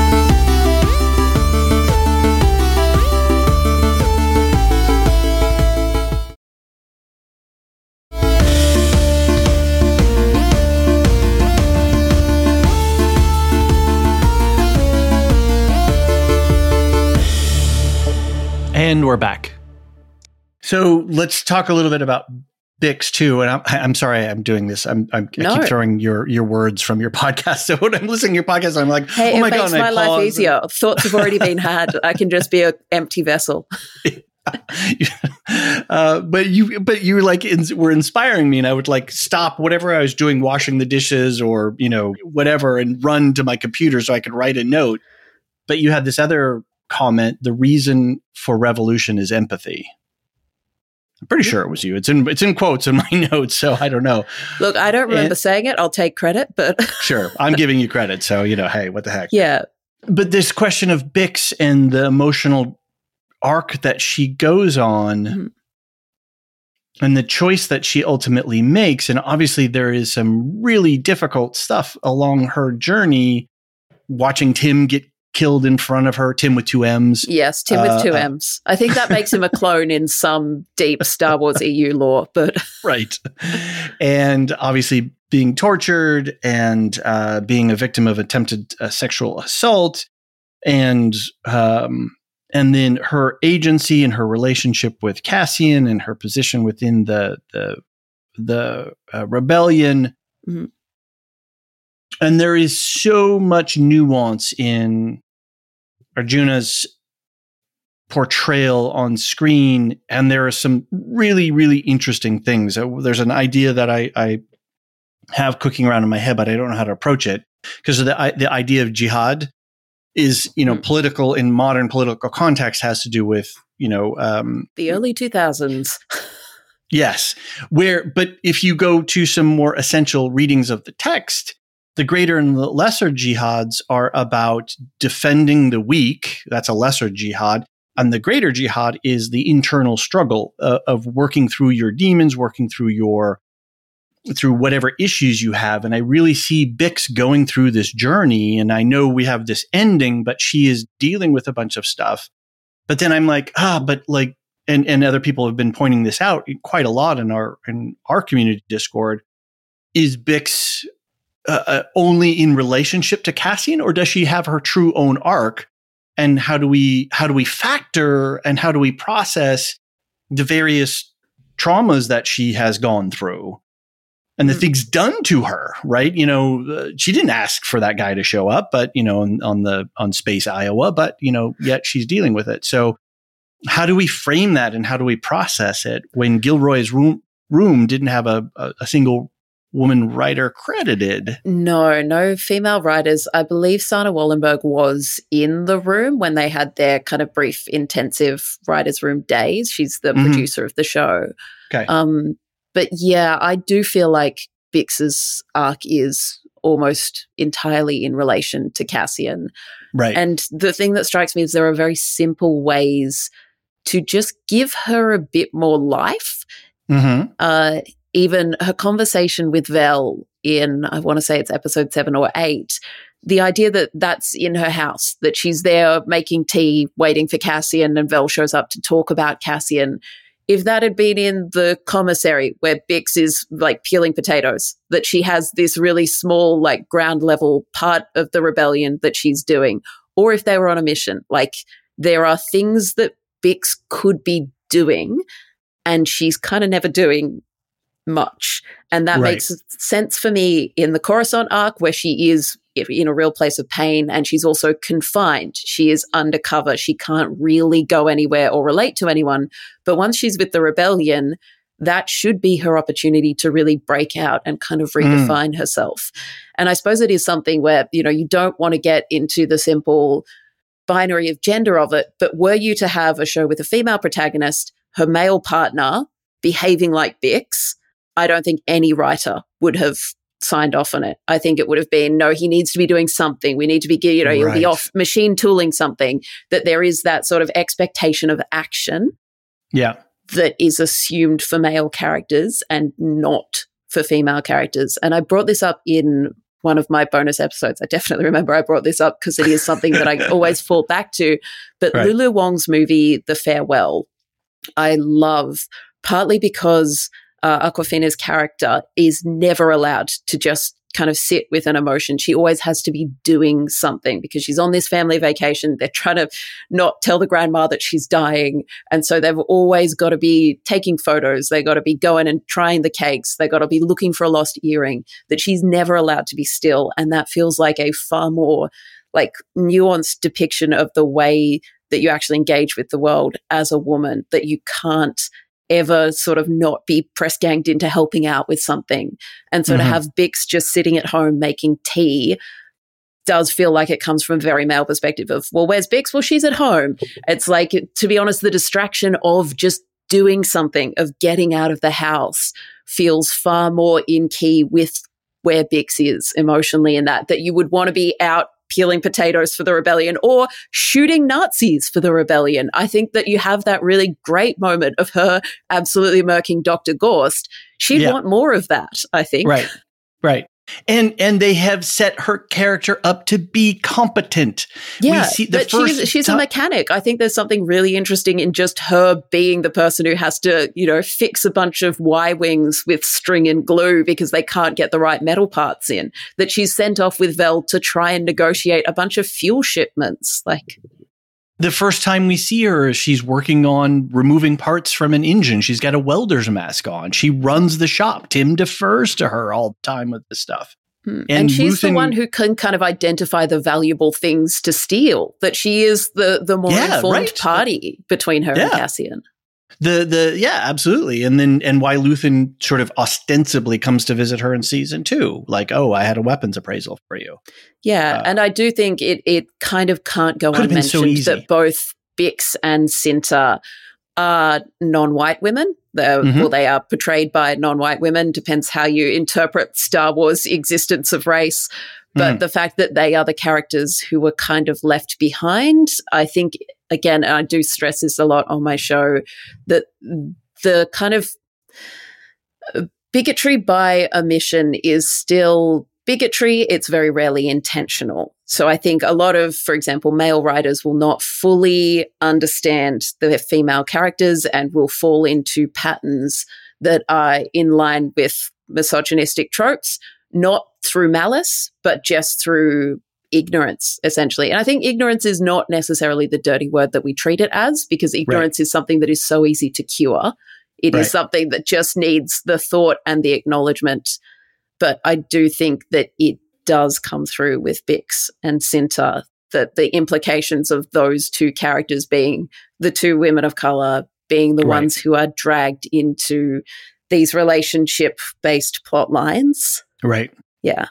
And we're back. So let's talk a little bit about Bix too. And I'm sorry I'm doing this. I keep throwing your words from your podcast. So when I'm listening to your podcast, I'm like, hey, oh my God. It makes my life easier. Thoughts have already been had. I can just be an empty vessel. But you like were inspiring me, and I would like stop whatever I was doing, washing the dishes or, whatever, and run to my computer so I could write a note. But you had this other comment, the reason for revolution is empathy. I'm pretty sure it was you. It's in quotes in my notes, so I don't know. Look, I don't remember saying it. I'll take credit, but sure, I'm giving you credit. So, hey, what the heck? Yeah. But this question of Bix and the emotional arc that she goes on and the choice that she ultimately makes, and obviously there is some really difficult stuff along her journey, watching Tim get killed in front of her, Tim with two M's. Yes, Tim with two M's. I think that makes him a clone in some deep Star Wars EU lore, but right. And obviously being tortured and being a victim of attempted sexual assault, and then her agency and her relationship with Cassian and her position within the rebellion. Mm-hmm. And there is so much nuance in Arjuna's portrayal on screen. And there are some really, really interesting things. There's an idea that I have cooking around in my head, but I don't know how to approach it, because the idea of jihad is, political in modern political context, has to do with, the early 2000s. Yes. But if you go to some more essential readings of the text, the greater and the lesser jihads are about defending the weak. That's a lesser jihad. And the greater jihad is the internal struggle of working through your demons, working through whatever issues you have. And I really see Bix going through this journey. And I know we have this ending, but she is dealing with a bunch of stuff. But then I'm like, and other people have been pointing this out quite a lot in our community Discord. Is Bix only in relationship to Cassian, or does she have her true own arc? And how do we factor and how do we process the various traumas that she has gone through and the things done to her? Right? She didn't ask for that guy to show up, but on Space Iowa, but yet she's dealing with it. So how do we frame that and how do we process it when Gilroy's room didn't have a single woman writer credited? No female writers. I believe Sana Wallenberg was in the room when they had their kind of brief, intensive writers' room days. She's the producer of the show. Okay. But yeah, I do feel like Bix's arc is almost entirely in relation to Cassian. Right. And the thing that strikes me is there are very simple ways to just give her a bit more life. Mm-hmm. Even her conversation with Vel in, I want to say it's episode 7 or 8, the idea that that's in her house, that she's there making tea, waiting for Cassian, and Vel shows up to talk about Cassian. If that had been in the commissary where Bix is like peeling potatoes, that she has this really small, like ground level part of the rebellion that she's doing, or if they were on a mission, like there are things that Bix could be doing and she's kind of never doing much. And that makes sense for me in the Coruscant arc, where she is in a real place of pain and she's also confined. She is undercover. She can't really go anywhere or relate to anyone. But once she's with the rebellion, that should be her opportunity to really break out and kind of redefine herself. And I suppose it is something where, you don't want to get into the simple binary of gender of it, but were you to have a show with a female protagonist, her male partner behaving like Bix, I don't think any writer would have signed off on it. I think it would have been, no, he needs to be doing something. We need to be, he'll be off machine tooling something, that there is that sort of expectation of action. Yeah. That is assumed for male characters and not for female characters. And I brought this up in one of my bonus episodes. I definitely remember I brought this up because it is something that I always fall back to. But Lulu Wang's movie, The Farewell, I love, partly because Awkwafina's character is never allowed to just kind of sit with an emotion. She always has to be doing something because she's on this family vacation. They're trying to not tell the grandma that she's dying. And so they've always got to be taking photos. They got to be going and trying the cakes. They got to be looking for a lost earring, that she's never allowed to be still. And that feels like a far more like nuanced depiction of the way that you actually engage with the world as a woman, that you can't ever sort of not be press ganged into helping out with something. And so to have Bix just sitting at home making tea does feel like it comes from a very male perspective of, well, where's Bix? Well, she's at home. It's like, to be honest, the distraction of just doing something, of getting out of the house, feels far more in key with where Bix is emotionally, in that you would want to be out peeling potatoes for the rebellion or shooting Nazis for the rebellion. I think that you have that really great moment of her absolutely murking Dr. Gorst. She'd want more of that, I think. Right. And they have set her character up to be competent. Yeah, we see but she's a mechanic. I think there's something really interesting in just her being the person who has to, fix a bunch of Y-wings with string and glue because they can't get the right metal parts in. That she's sent off with Vel to try and negotiate a bunch of fuel shipments. Like, the first time we see her, she's working on removing parts from an engine. She's got a welder's mask on. She runs the shop. Tim defers to her all the time with the stuff. And she's the one who can kind of identify the valuable things to steal, that she is the more informed party between her and Cassian. Absolutely. And why Luthen sort of ostensibly comes to visit her in season 2. Like, oh, I had a weapons appraisal for you. Yeah. And I do think it kind of can't go unmentioned that both Bix and Cinta are non-white women. They are portrayed by non-white women. Depends how you interpret Star Wars' existence of race. But the fact that they are the characters who were kind of left behind, I think, again, and I do stress this a lot on my show, that the kind of bigotry by omission is still bigotry. It's very rarely intentional. So I think a lot of, for example, male writers will not fully understand their female characters and will fall into patterns that are in line with misogynistic tropes, not through malice, but just through ignorance, essentially. And I think ignorance is not necessarily the dirty word that we treat it as, because ignorance is something that is so easy to cure. It is something that just needs the thought and the acknowledgement. But I do think that it does come through with Bix and Cinta, that the implications of those two characters being the two women of color, being the ones who are dragged into these relationship-based plot lines. Right. Yeah.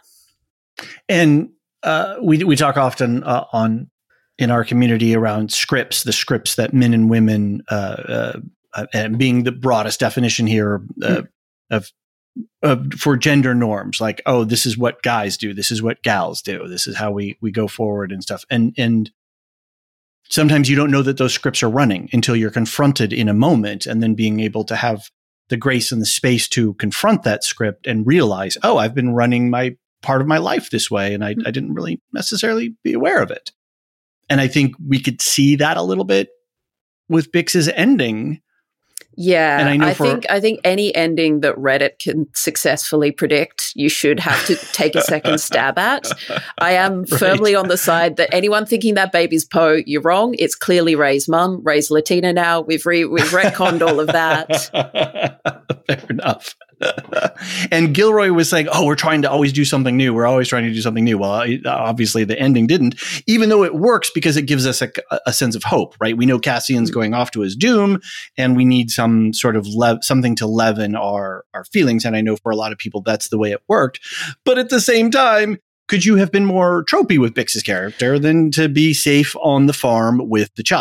And we talk often in our community around scripts, the scripts that men and women, and being the broadest definition here of for gender norms, like, oh, this is what guys do, this is what gals do, this is how we go forward and stuff. And sometimes you don't know that those scripts are running until you're confronted in a moment, and then being able to have the grace and the space to confront that script and realize, oh, I've been running my part of my life this way, and I didn't really necessarily be aware of it. And I think we could see that a little bit with Bix's ending. Yeah, and I think any ending that Reddit can successfully predict, you should have to take a second stab at. I am firmly on the side that anyone thinking that baby's Poe, you're wrong. It's clearly Rey's mum. Rey's Latina now. We've retconned all of that. Fair enough. And Gilroy was saying, oh, we're trying to always do something new. We're always trying to do something new. Well, obviously the ending didn't, even though it works because it gives us a sense of hope, right? We know Cassian's going off to his doom, and we need some sort of something to leaven our feelings. And I know for a lot of people, that's the way it worked. But at the same time, could you have been more tropey with Bix's character than to be safe on the farm with the child?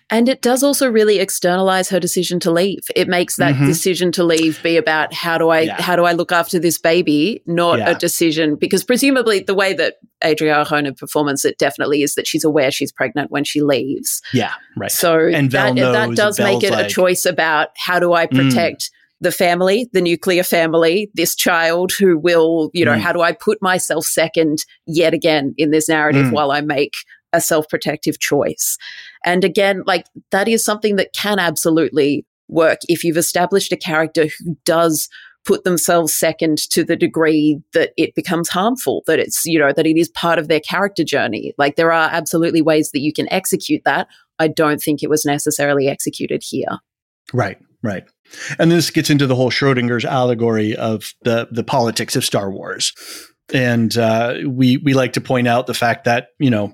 And it does also really externalize her decision to leave. It makes that decision to leave be about how do I look after this baby, not a decision, because presumably the way that Adria Arjona performance, it definitely is that she's aware she's pregnant when she leaves. Yeah, right. So and that does make it a choice about how do I protect the family, the nuclear family, this child who will, how do I put myself second yet again in this narrative while I make a self-protective choice. And again, like that is something that can absolutely work if you've established a character who does put themselves second to the degree that it becomes harmful, that it's, that it is part of their character journey. Like there are absolutely ways that you can execute that. I don't think it was necessarily executed here. Right. And this gets into the whole Schrodinger's allegory of the politics of Star Wars. And we like to point out the fact that,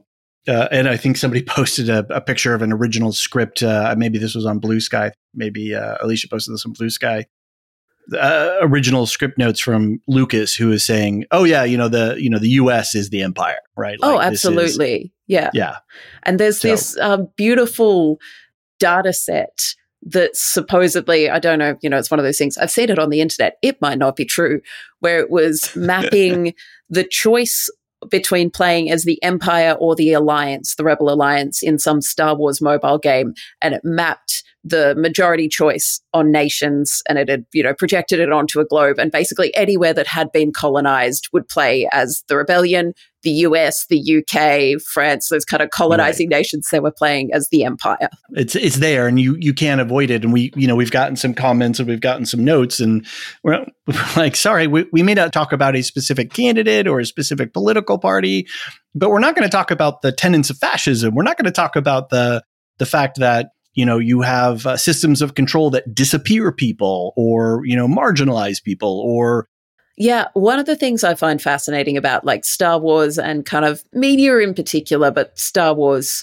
and I think somebody posted a picture of an original script. Maybe this was on Blue Sky. Maybe Alicia posted this on Blue Sky. Original script notes from Lucas, who is saying, "Oh yeah, the U.S. is the empire, right?" Like, absolutely, yeah. And there's this beautiful data set that supposedly, I don't know, it's one of those things. I've seen it on the internet. It might not be true, where it was mapping the choice between playing as the Empire or the Alliance, the Rebel Alliance, in some Star Wars mobile game, and it mapped the majority choice on nations, and it had, projected it onto a globe, and basically anywhere that had been colonized would play as the Rebellion, the US, the UK, France, those kind of colonizing nations, they were playing as the Empire. It's there, and you can't avoid it. And we've gotten some comments and we've gotten some notes, and we're like, sorry, we may not talk about a specific candidate or a specific political party, but we're not going to talk about the tenets of fascism. We're not going to talk about the fact that you have systems of control that disappear people or, marginalize people or. Yeah. One of the things I find fascinating about like Star Wars and kind of media in particular, but Star Wars,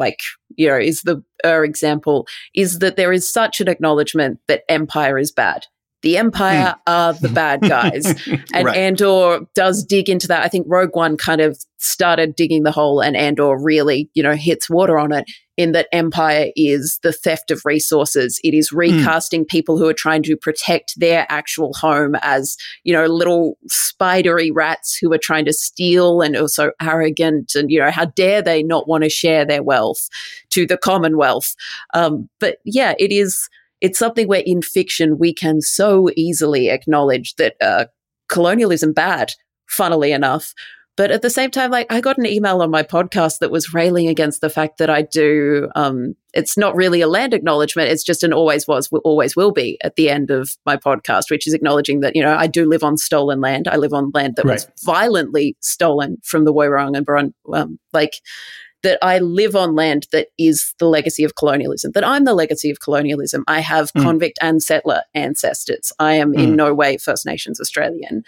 is the example, is that there is such an acknowledgement that Empire is bad. The Empire are the bad guys. And Andor does dig into that. I think Rogue One kind of started digging the hole, and Andor really, hits water on it, in that Empire is the theft of resources. It is recasting people who are trying to protect their actual home as, little spidery rats who are trying to steal and also arrogant, and, how dare they not want to share their wealth to the Commonwealth. But yeah, it's something where in fiction we can so easily acknowledge that colonialism bad, funnily enough. But at the same time, I got an email on my podcast that was railing against the fact that I do, it's not really a land acknowledgement, it's just an always was, always will be at the end of my podcast, which is acknowledging that, I do live on stolen land. I live on land that was violently stolen from the Woiwurrung and Barun, that I live on land that is the legacy of colonialism, that I'm the legacy of colonialism. I have convict and settler ancestors. I am in no way First Nations Australian.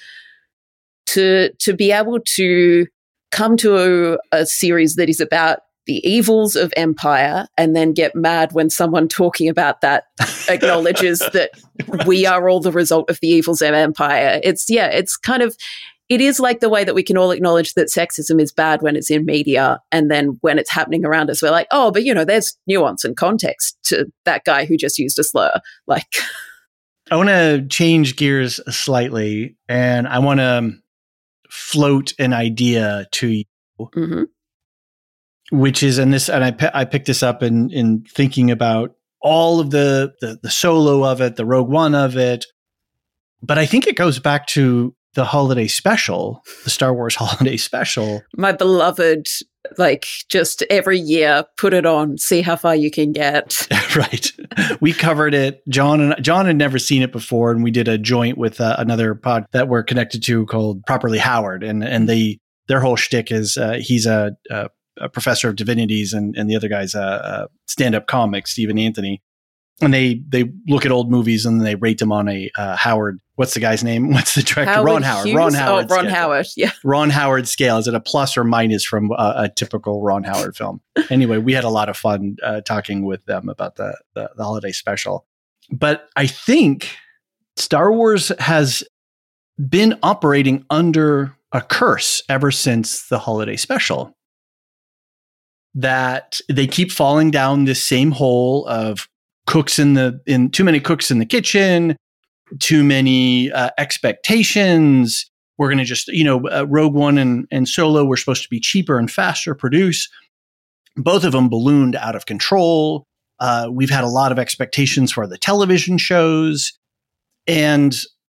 To be able to come to a series that is about the evils of empire and then get mad when someone talking about that acknowledges that we are all the result of the evils of empire. It is like the way that we can all acknowledge that sexism is bad when it's in media, and then when it's happening around us, we're like, oh, but there's nuance and context to that guy who just used a slur. I want to change gears slightly, and I want to float an idea to you, which is, and I picked this up in thinking about all of the Solo of it, the Rogue One of it, but I think it goes back to the holiday special, the Star Wars holiday special. My beloved, just every year, put it on, see how far you can get. Right. We covered it. John had never seen it before, and we did a joint with another pod that we're connected to called Properly Howard, and their whole shtick is he's a professor of divinities, and the other guy's a stand-up comic, Stephen Anthony. And they look at old movies and they rate them on a Howard. What's the guy's name? What's the director? Ron Howard. Hughes? Ron Howard. Ron Howard. Yeah. Ron Howard scale. Is it a plus or minus from a typical Ron Howard film? Anyway, we had a lot of fun talking with them about the holiday special. But I think Star Wars has been operating under a curse ever since the holiday special. that they keep falling down this same hole of too many cooks in the kitchen, too many expectations. We're going to just, Rogue One and Solo were supposed to be cheaper and faster produce. Both of them ballooned out of control. We've had a lot of expectations for the television shows. And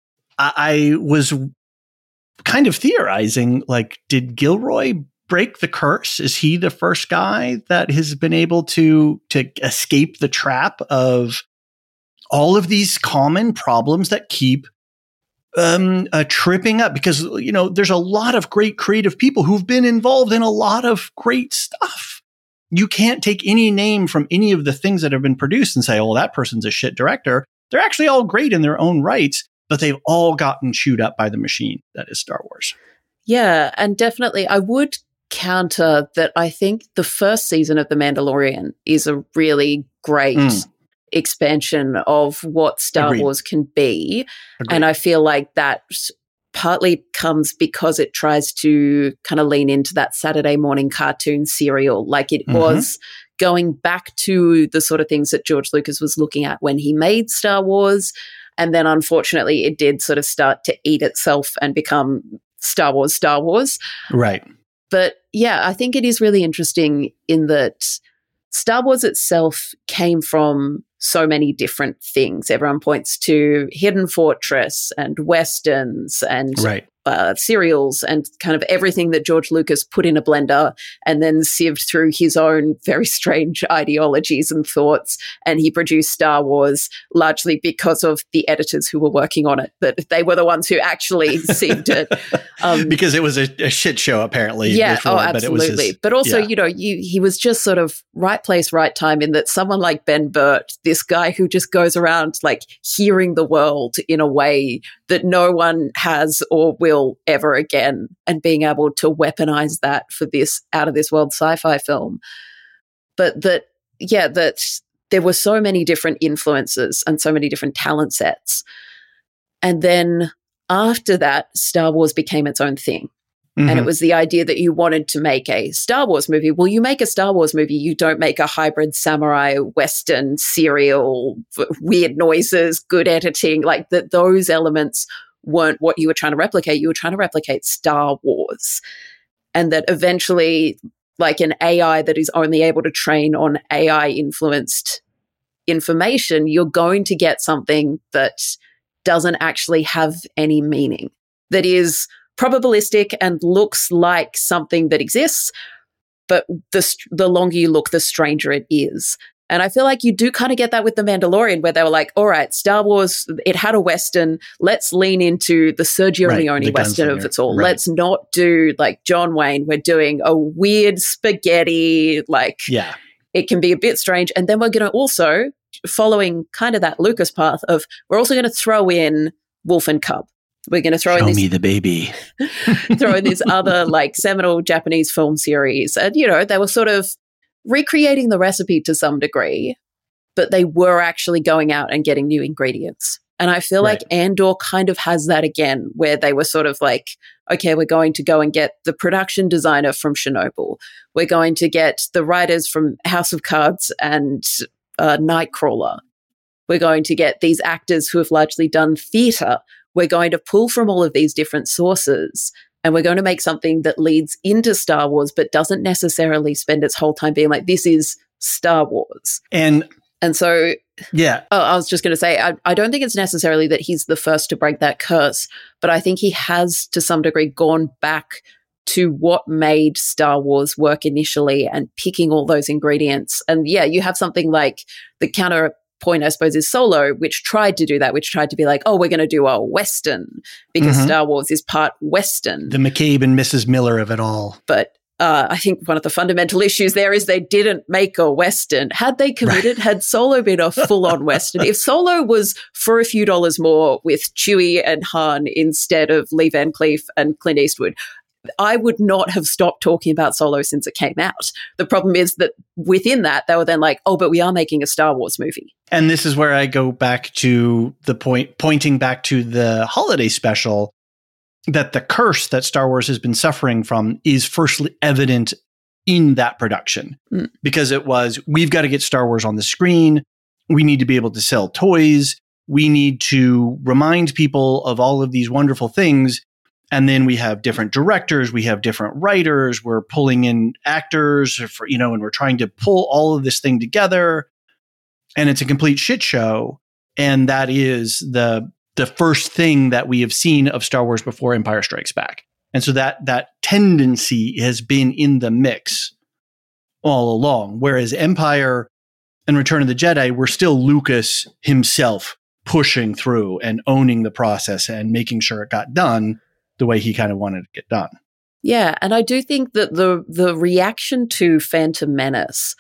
I was kind of theorizing, like, did Gilroy break the curse? Is he the first guy that has been able to escape the trap of all of these common problems that keep tripping up? Because, there's a lot of great creative people who've been involved in a lot of great stuff. You can't take any name from any of the things that have been produced and say, oh, that person's a shit director. They're actually all great in their own rights, but they've all gotten chewed up by the machine that is Star Wars. Yeah, and definitely I would counter that. I think the first season of The Mandalorian is a really great expansion of what Star Wars can be. Agreed. And I feel like that partly comes because it tries to kind of lean into that Saturday morning cartoon serial. Like it was going back to the sort of things that George Lucas was looking at when he made Star Wars. And then unfortunately it did sort of start to eat itself and become Star Wars. Right. But yeah, I think it is really interesting in that Star Wars itself came from so many different things. Everyone points to Hidden Fortress and Westerns and serials and kind of everything that George Lucas put in a blender and then sieved through his own very strange ideologies and thoughts. And he produced Star Wars largely because of the editors who were working on it, that they were the ones who actually sieved it. Because it was a shit show, apparently. Yeah, before, absolutely. But also, he was just sort of right place, right time in that someone like Ben Burt, this guy who just goes around like hearing the world in a way that no one has or will ever again, and being able to weaponize that for this out of this world sci-fi film. But that there were so many different influences and so many different talent sets. And then after that, Star Wars became its own thing. And it was the idea that you wanted to make a Star Wars movie. Well, you make a Star Wars movie, you don't make a hybrid samurai, Western, serial, weird noises, good editing, like that. Those elements weren't what you were trying to replicate. You were trying to replicate Star Wars. And that eventually, like an AI that is only able to train on AI-influenced information, you're going to get something that doesn't actually have any meaning, that is probabilistic and looks like something that exists, but the longer you look, the stranger it is. And I feel like you do kind of get that with The Mandalorian, where they were like, all right, Star Wars, it had a Western. Let's lean into the Sergio Leone Western of it all. Right. Let's not do like John Wayne. We're doing a weird spaghetti, it can be a bit strange. And then we're going to also, following kind of that Lucas path of, we're also going to throw in Wolf and Cub. We're going to throw in this, me the baby. throw in this other like seminal Japanese film series. And, they were sort of recreating the recipe to some degree, but they were actually going out and getting new ingredients. And I feel like Andor kind of has that again, where they were sort of like, okay, we're going to go and get the production designer from Chernobyl. We're going to get the writers from House of Cards and Nightcrawler. We're going to get these actors who have largely done theatre. We're going to pull from all of these different sources, and we're going to make something that leads into Star Wars but doesn't necessarily spend its whole time being like, this is Star Wars. And so, I was just going to say, I don't think it's necessarily that he's the first to break that curse, but I think he has to some degree gone back to what made Star Wars work initially and picking all those ingredients. And you have something like the counterpoint, I suppose, is Solo, which tried to do that, which tried to be like, oh, we're going to do a Western because Star Wars is part Western. The McCabe and Mrs. Miller of it all. But I think one of the fundamental issues there is they didn't make a Western. Had they committed, had Solo been a full-on Western, if Solo was for a few dollars more with Chewie and Han instead of Lee Van Cleef and Clint Eastwood, I would not have stopped talking about Solo since it came out. The problem is that within that, they were then like, oh, but we are making a Star Wars movie. And this is where I go back to the pointing back to the holiday special, that the curse that Star Wars has been suffering from is firstly evident in that production because it was, we've got to get Star Wars on the screen. We need to be able to sell toys. We need to remind people of all of these wonderful things. And then we have different directors. We have different writers. We're pulling in actors for, and we're trying to pull all of this thing together. And it's a complete shit show. And that is the first thing that we have seen of Star Wars before Empire Strikes Back. And so that tendency has been in the mix all along. Whereas Empire and Return of the Jedi were still Lucas himself pushing through and owning the process and making sure it got done the way he kind of wanted to get done. Yeah, and I do think that the reaction to Phantom Menace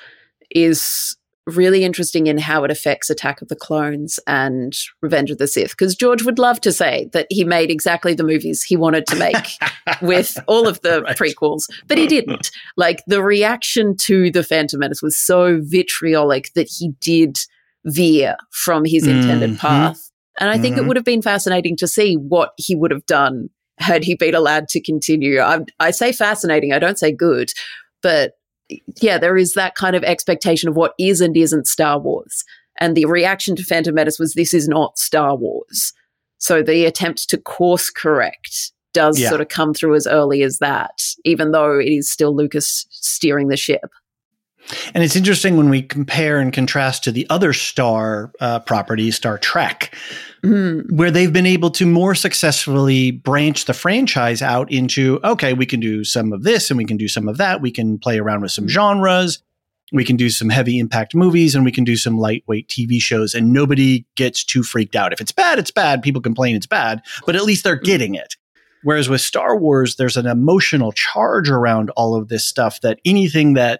is really interesting in how it affects Attack of the Clones and Revenge of the Sith, because George would love to say that he made exactly the movies he wanted to make with all of the prequels, but he didn't. Like, the reaction to the Phantom Menace was so vitriolic that he did veer from his intended path. And I think it would have been fascinating to see what he would have done had he been allowed to continue. I say fascinating, I don't say good, but yeah, there is that kind of expectation of what is and isn't Star Wars. And the reaction to Phantom Menace was, this is not Star Wars. So the attempt to course correct does sort of come through as early as that, even though it is still Lucas steering the ship. And it's interesting when we compare and contrast to the other Star property, Star Trek, where they've been able to more successfully branch the franchise out into, okay, we can do some of this and we can do some of that. We can play around with some genres. We can do some heavy impact movies and we can do some lightweight TV shows, and nobody gets too freaked out. If it's bad, it's bad. People complain it's bad, but at least they're getting it. Whereas with Star Wars, there's an emotional charge around all of this stuff that anything that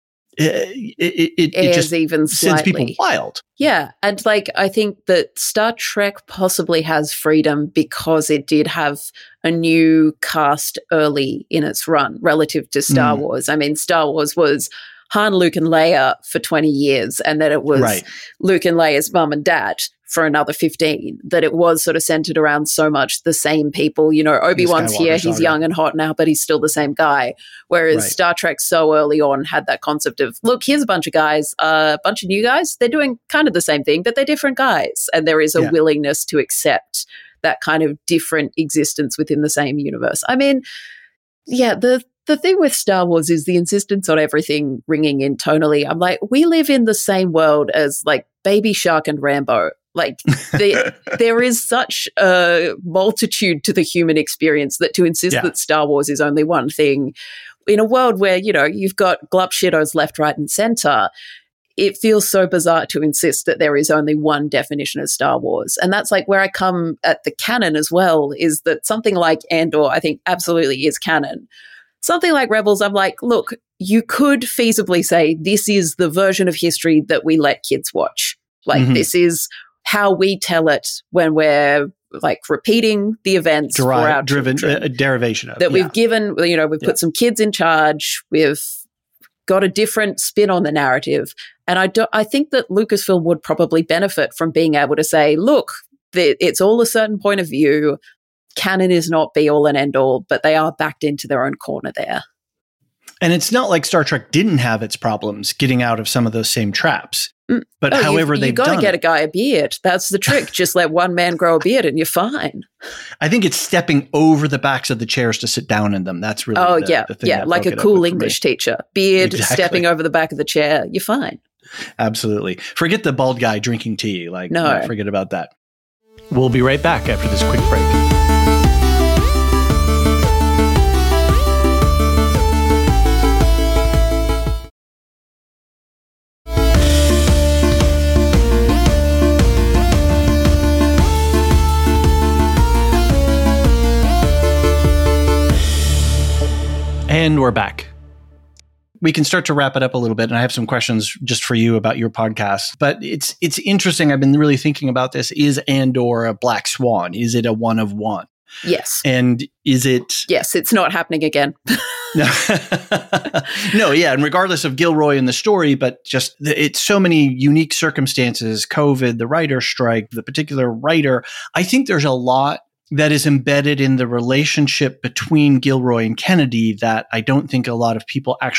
it just even sends slightly. people wild. Yeah. And I think that Star Trek possibly has freedom because it did have a new cast early in its run relative to Star Wars. I mean, Star Wars was Han, Luke, and Leia for 20 years, and then it was Luke and Leia's mum and dad for another 15, that it was sort of centered around so much the same people. Obi-Wan's here, he's young and hot now, but he's still the same guy. Whereas Star Trek so early on had that concept of, look, here's a bunch of guys, a bunch of new guys. They're doing kind of the same thing, but they're different guys. And there is a willingness to accept that kind of different existence within the same universe. I mean, yeah, the thing with Star Wars is the insistence on everything ringing in tonally. I'm like, we live in the same world as Baby Shark and Rambo. There is such a multitude to the human experience that to insist that Star Wars is only one thing in a world where, you've got glup shittos left, right, and center, it feels so bizarre to insist that there is only one definition of Star Wars. And that's where I come at the canon as well, is that something like Andor, I think absolutely is canon. Something like Rebels, I'm like, look, you could feasibly say this is the version of history that we let kids watch. This is how we tell it when we're repeating the events for our children. A derivation of that we've given, we've put some kids in charge. We've got a different spin on the narrative. And I think that Lucasfilm would probably benefit from being able to say, look, it's all a certain point of view. Canon is not be all and end all, but they are backed into their own corner there. And it's not like Star Trek didn't have its problems getting out of some of those same traps. But however they've done it. You've got to get a guy a beard. That's the trick. Just let one man grow a beard and you're fine. I think it's stepping over the backs of the chairs to sit down in them. That's really the thing. Yeah, like a cool English teacher. Beard, stepping over the back of the chair. You're fine. Absolutely. Forget the bald guy drinking tea. No, forget about that. We'll be right back after this quick break. And we're back. We can start to wrap it up a little bit, and I have some questions just for you about your podcast. But it's interesting. I've been really thinking about this. Is Andor a black swan? Is it a one of one? Yes. And is it... Yes, it's not happening again. No, yeah. And regardless of Gilroy and the story, but just it's so many unique circumstances, COVID, the writer's strike, the particular writer. I think there's a lot that is embedded in the relationship between Gilroy and Kennedy that I don't think a lot of people actually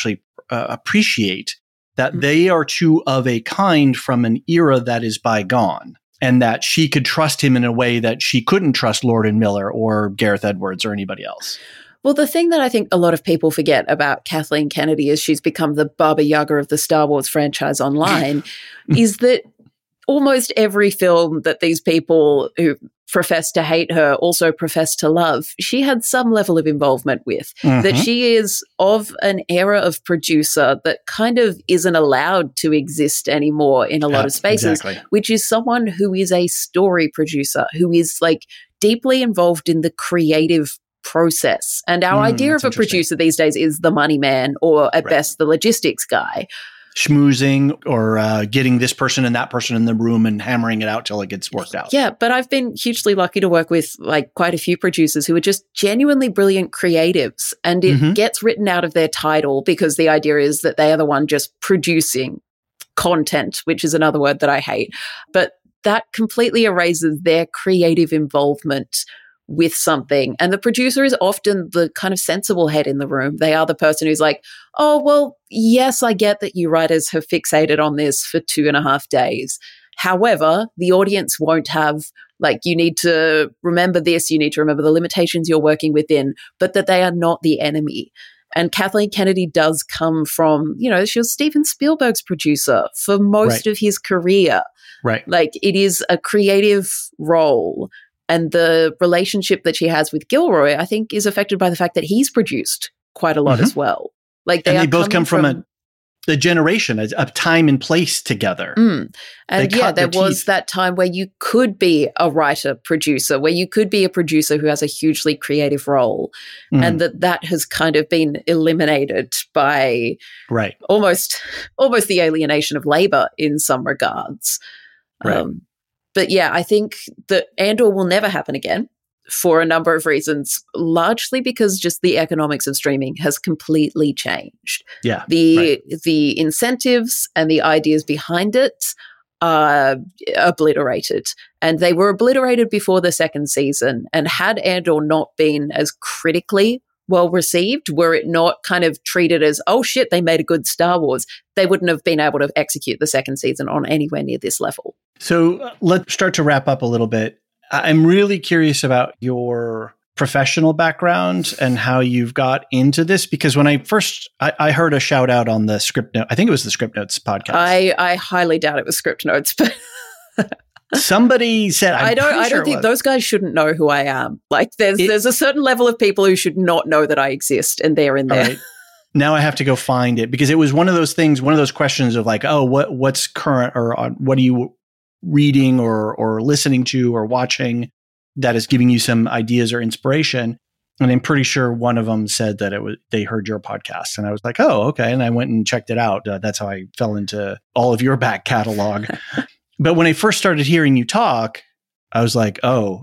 appreciate that they are two of a kind from an era that is bygone, and that she could trust him in a way that she couldn't trust Lord and Miller or Gareth Edwards or anybody else. Well, the thing that I think a lot of people forget about Kathleen Kennedy is she's become the Baba Yaga of the Star Wars franchise online, is that almost every film that these people who profess to hate her also profess to love, she had some level of involvement with. That she is of an era of producer that kind of isn't allowed to exist anymore in a lot of spaces, which is someone who is a story producer, who is like deeply involved in the creative process. And our idea of a producer these days is the money man, or at best the logistics guy. Schmoozing or getting this person and that person in the room and hammering it out till it gets worked out. Yeah, but I've been hugely lucky to work with like quite a few producers who are just genuinely brilliant creatives, and it gets written out of their title because the idea is that they are the one just producing content, which is another word that I hate. But that completely erases their creative involvement with something. And the producer is often the kind of sensible head in the room. They are the person who's like, oh, well, yes, I get that you writers have fixated on this for 2.5 days. However, the audience won't have, like, you need to remember this, you need to remember the limitations you're working within, but that they are not the enemy. And Kathleen Kennedy does come from, you know, she was Steven Spielberg's producer for most of his career. Right. Like, it is a creative role. And the relationship that she has with Gilroy, I think, is affected by the fact that he's produced quite a lot as well. Like, they both come from a generation, a time and place together. And yeah, there was that time where you could be a writer producer, where you could be a producer who has a hugely creative role, and that has kind of been eliminated by almost the alienation of labor in some regards. Right. But yeah, I think that Andor will never happen again for a number of reasons, largely because just the economics of streaming has completely changed. Yeah. The incentives and the ideas behind it are obliterated. And they were obliterated before the second season. And had Andor not been as critically well received, were it not kind of treated as, oh shit, they made a good Star Wars, they wouldn't have been able to execute the second season on anywhere near this level. So let's start to wrap up a little bit. I'm really curious about your professional background and how you've got into this, because when I heard a shout out on the Script Note, I think it was the Script Notes podcast. I highly doubt it was Script Notes, but somebody said, I don't think those guys shouldn't know who I am. Like, there's a certain level of people who should not know that I exist, and they're in there. Right. Now I have to go find it, because it was one of those things, one of those questions of like, oh, what's current, or what are you reading or listening to or watching that is giving you some ideas or inspiration? And I'm pretty sure one of them said that they heard your podcast, and I was like, oh, okay. And I went and checked it out. That's how I fell into all of your back catalog. But when I first started hearing you talk, I was like, oh,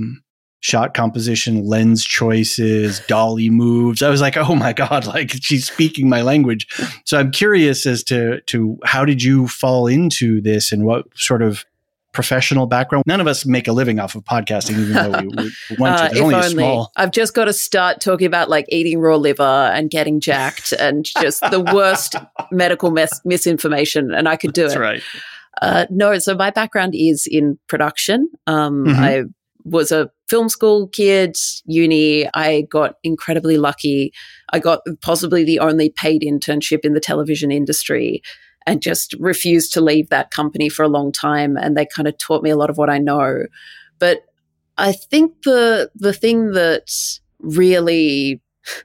shot composition, lens choices, dolly moves. I was like, oh my God, like, she's speaking my language. So I'm curious as to how did you fall into this, and what sort of professional background? None of us make a living off of podcasting, even though we want to. There's only a small. I've just got to start talking about like eating raw liver and getting jacked and just the worst medical misinformation, and I could do it. That's right. No, so my background is in production. I was a film school kid, uni. I got incredibly lucky. I got possibly the only paid internship in the television industry, and just refused to leave that company for a long time. And they kind of taught me a lot of what I know. But I think the thing that really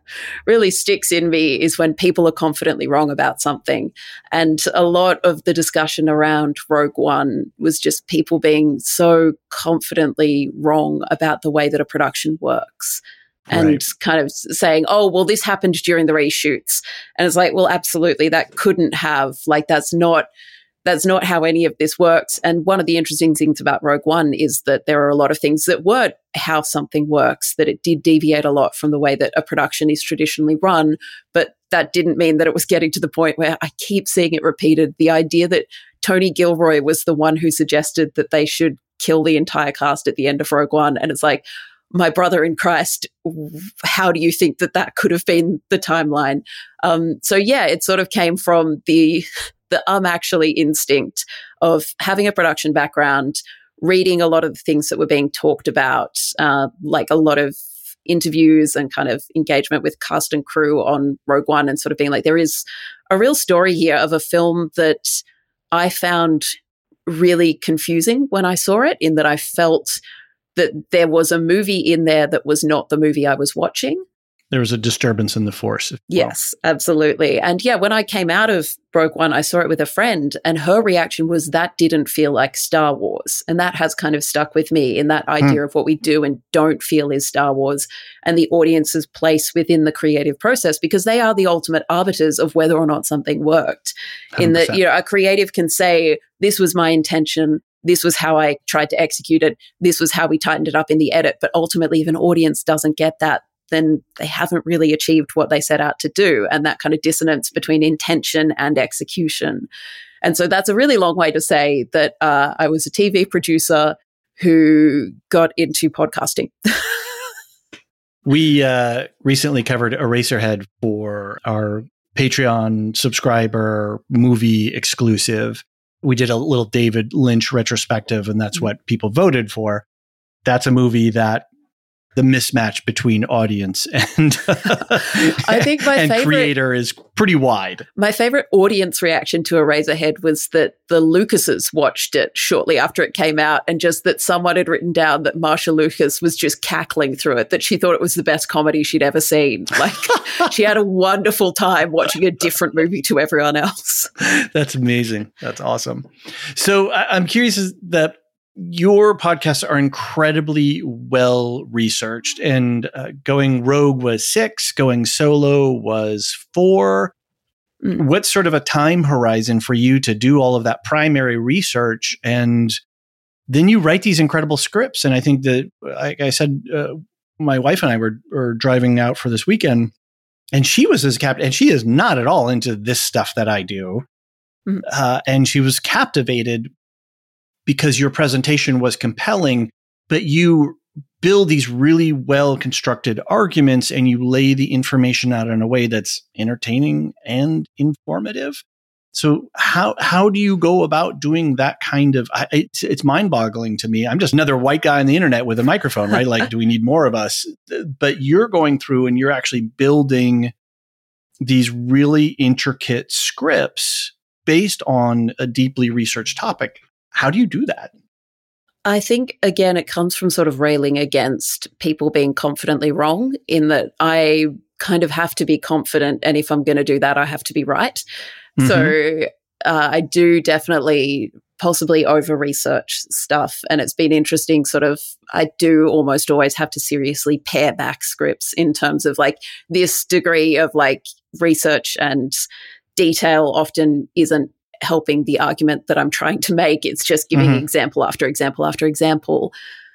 sticks in me is when people are confidently wrong about something. And a lot of the discussion around Rogue One was just people being so confidently wrong about the way that a production works. And kind of saying, oh, well, this happened during the reshoots. And it's like, well, absolutely, that couldn't have. Like, that's not how any of this works. And one of the interesting things about Rogue One is that there are a lot of things that weren't how something works, that it did deviate a lot from the way that a production is traditionally run. But that didn't mean that it was getting to the point where I keep seeing it repeated. The idea that Tony Gilroy was the one who suggested that they should kill the entire cast at the end of Rogue One. And it's like, my brother in Christ, how do you think that could have been the timeline? So yeah, it sort of came from the actually instinct of having a production background, reading a lot of the things that were being talked about, like a lot of interviews and kind of engagement with cast and crew on Rogue One, and sort of being like, there is a real story here of a film that I found really confusing when I saw it, in that I felt that there was a movie in there that was not the movie I was watching. There was a disturbance in the Force. Yes, absolutely. And yeah, when I came out of Rogue One, I saw it with a friend, and her reaction was, that didn't feel like Star Wars. And that has kind of stuck with me, in that idea of what we do and don't feel is Star Wars, and the audience's place within the creative process, because they are the ultimate arbiters of whether or not something worked. 100%. In that, a creative can say, this was my intention, this was how I tried to execute it, this was how we tightened it up in the edit. But ultimately, if an audience doesn't get that, then they haven't really achieved what they set out to do. And that kind of dissonance between intention and execution. And so that's a really long way to say that I was a TV producer who got into podcasting. We recently covered Eraserhead for our Patreon subscriber movie exclusive. We did a little David Lynch retrospective, and that's what people voted for. That's a movie that the mismatch between audience and I think my favorite creator is pretty wide. My favorite audience reaction to Eraserhead was that the Lucases watched it shortly after it came out, and just that someone had written down that Marsha Lucas was just cackling through it, that she thought it was the best comedy she'd ever seen. Like, she had a wonderful time watching a different movie to everyone else. That's amazing. That's awesome. So I'm curious that your podcasts are incredibly well researched, and going rogue was 6, going solo was 4. What's sort of a time horizon for you to do all of that primary research, and then you write these incredible scripts? And I think that, like I said, my wife and I were driving out for this weekend, and she was and she is not at all into this stuff that I do. And she was captivated because your presentation was compelling, but you build these really well-constructed arguments and you lay the information out in a way that's entertaining and informative. So how do you go about doing that kind of, it's mind-boggling to me. I'm just another white guy on the internet with a microphone, right? Like, do we need more of us? But you're going through and you're actually building these really intricate scripts based on a deeply researched topic. How do you do that? I think, again, it comes from sort of railing against people being confidently wrong, in that I kind of have to be confident. And if I'm going to do that, I have to be right. Mm-hmm. So I do definitely possibly over-research stuff. And it's been interesting, sort of, I do almost always have to seriously pare back scripts in terms of like this degree of like research and detail often isn't helping the argument that I'm trying to make. It's just giving example after example after example.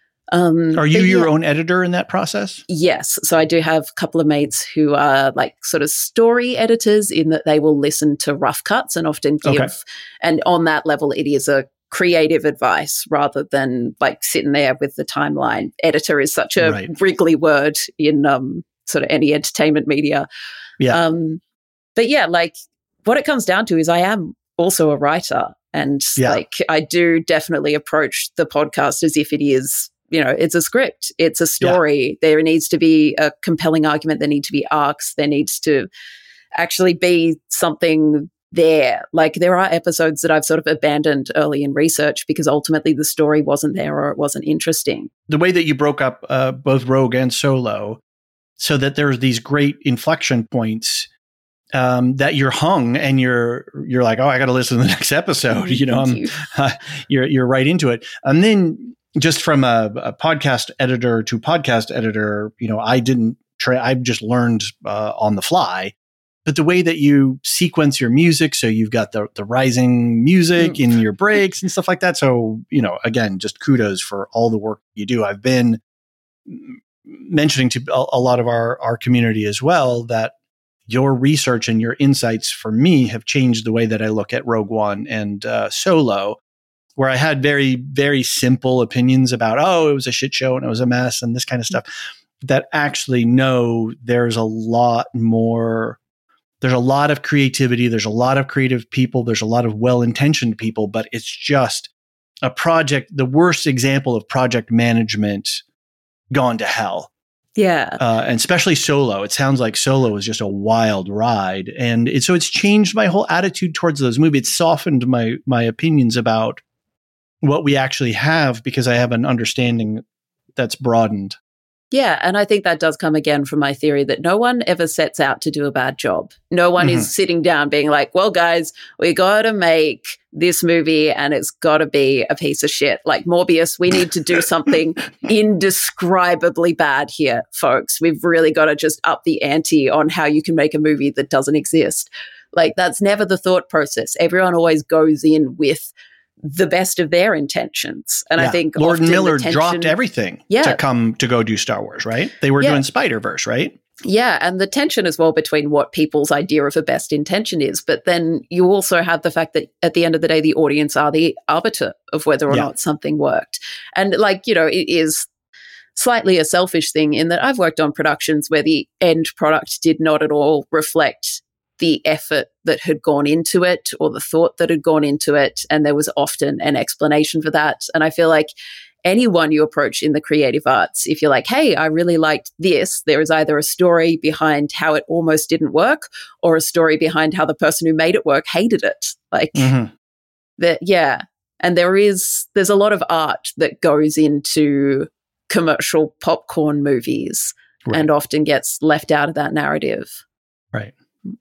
Are you your own editor in that process? Yes. So I do have a couple of mates who are like sort of story editors, in that they will listen to rough cuts and often give, and on that level, it is a creative advice rather than like sitting there with the timeline. Editor is such a wriggly word in sort of any entertainment media. Yeah. But yeah, like what it comes down to is I am also a writer, and like I do definitely approach the podcast as if it is, you know, it's a script, it's a story. There needs to be a compelling argument, there need to be arcs, there needs to actually be something there. Like there are episodes that I've sort of abandoned early in research because ultimately the story wasn't there or it wasn't interesting. The way that you broke up both Rogue and Solo, so that there's these great inflection points that you're hung and you're like, oh, I got to listen to the next episode. You know, you're right into it. And then just from a podcast editor to podcast editor, you know, I just learned on the fly. But the way that you sequence your music, so you've got the rising music in your breaks and stuff like that. So, you know, again, just kudos for all the work you do. I've been mentioning to a lot of our community as well that your research and your insights for me have changed the way that I look at Rogue One and Solo. where I had very, very simple opinions about, oh, it was a shit show and it was a mess and this kind of stuff, that actually, no, there's a lot more. There's a lot of creativity. There's a lot of creative people. There's a lot of well-intentioned people, but it's just a project, the worst example of project management gone to hell. Yeah. And especially Solo. It sounds like Solo is just a wild ride. And so it's changed my whole attitude towards those movies. It's softened my opinions about what we actually have because I have an understanding that's broadened. Yeah, and I think that does come again from my theory that no one ever sets out to do a bad job. No one is sitting down being like, well, guys, we got to make this movie and it's got to be a piece of shit. Like Morbius, we need to do something indescribably bad here, folks. We've really got to just up the ante on how you can make a movie that doesn't exist. Like that's never the thought process. Everyone always goes in with the best of their intentions. And I think Lord and Miller dropped everything to go do Star Wars, right? They were doing Spider-Verse, right? Yeah, and the tension as well between what people's idea of a best intention is. But then you also have the fact that at the end of the day, the audience are the arbiter of whether or not something worked. And like, you know, it is slightly a selfish thing in that I've worked on productions where the end product did not at all reflect the effort that had gone into it or the thought that had gone into it. And there was often an explanation for that. And I feel like anyone you approach in the creative arts, if you're like, hey, I really liked this, there is either a story behind how it almost didn't work or a story behind how the person who made it work hated it. Like that. Yeah. And there's a lot of art that goes into commercial popcorn movies and often gets left out of that narrative. Right.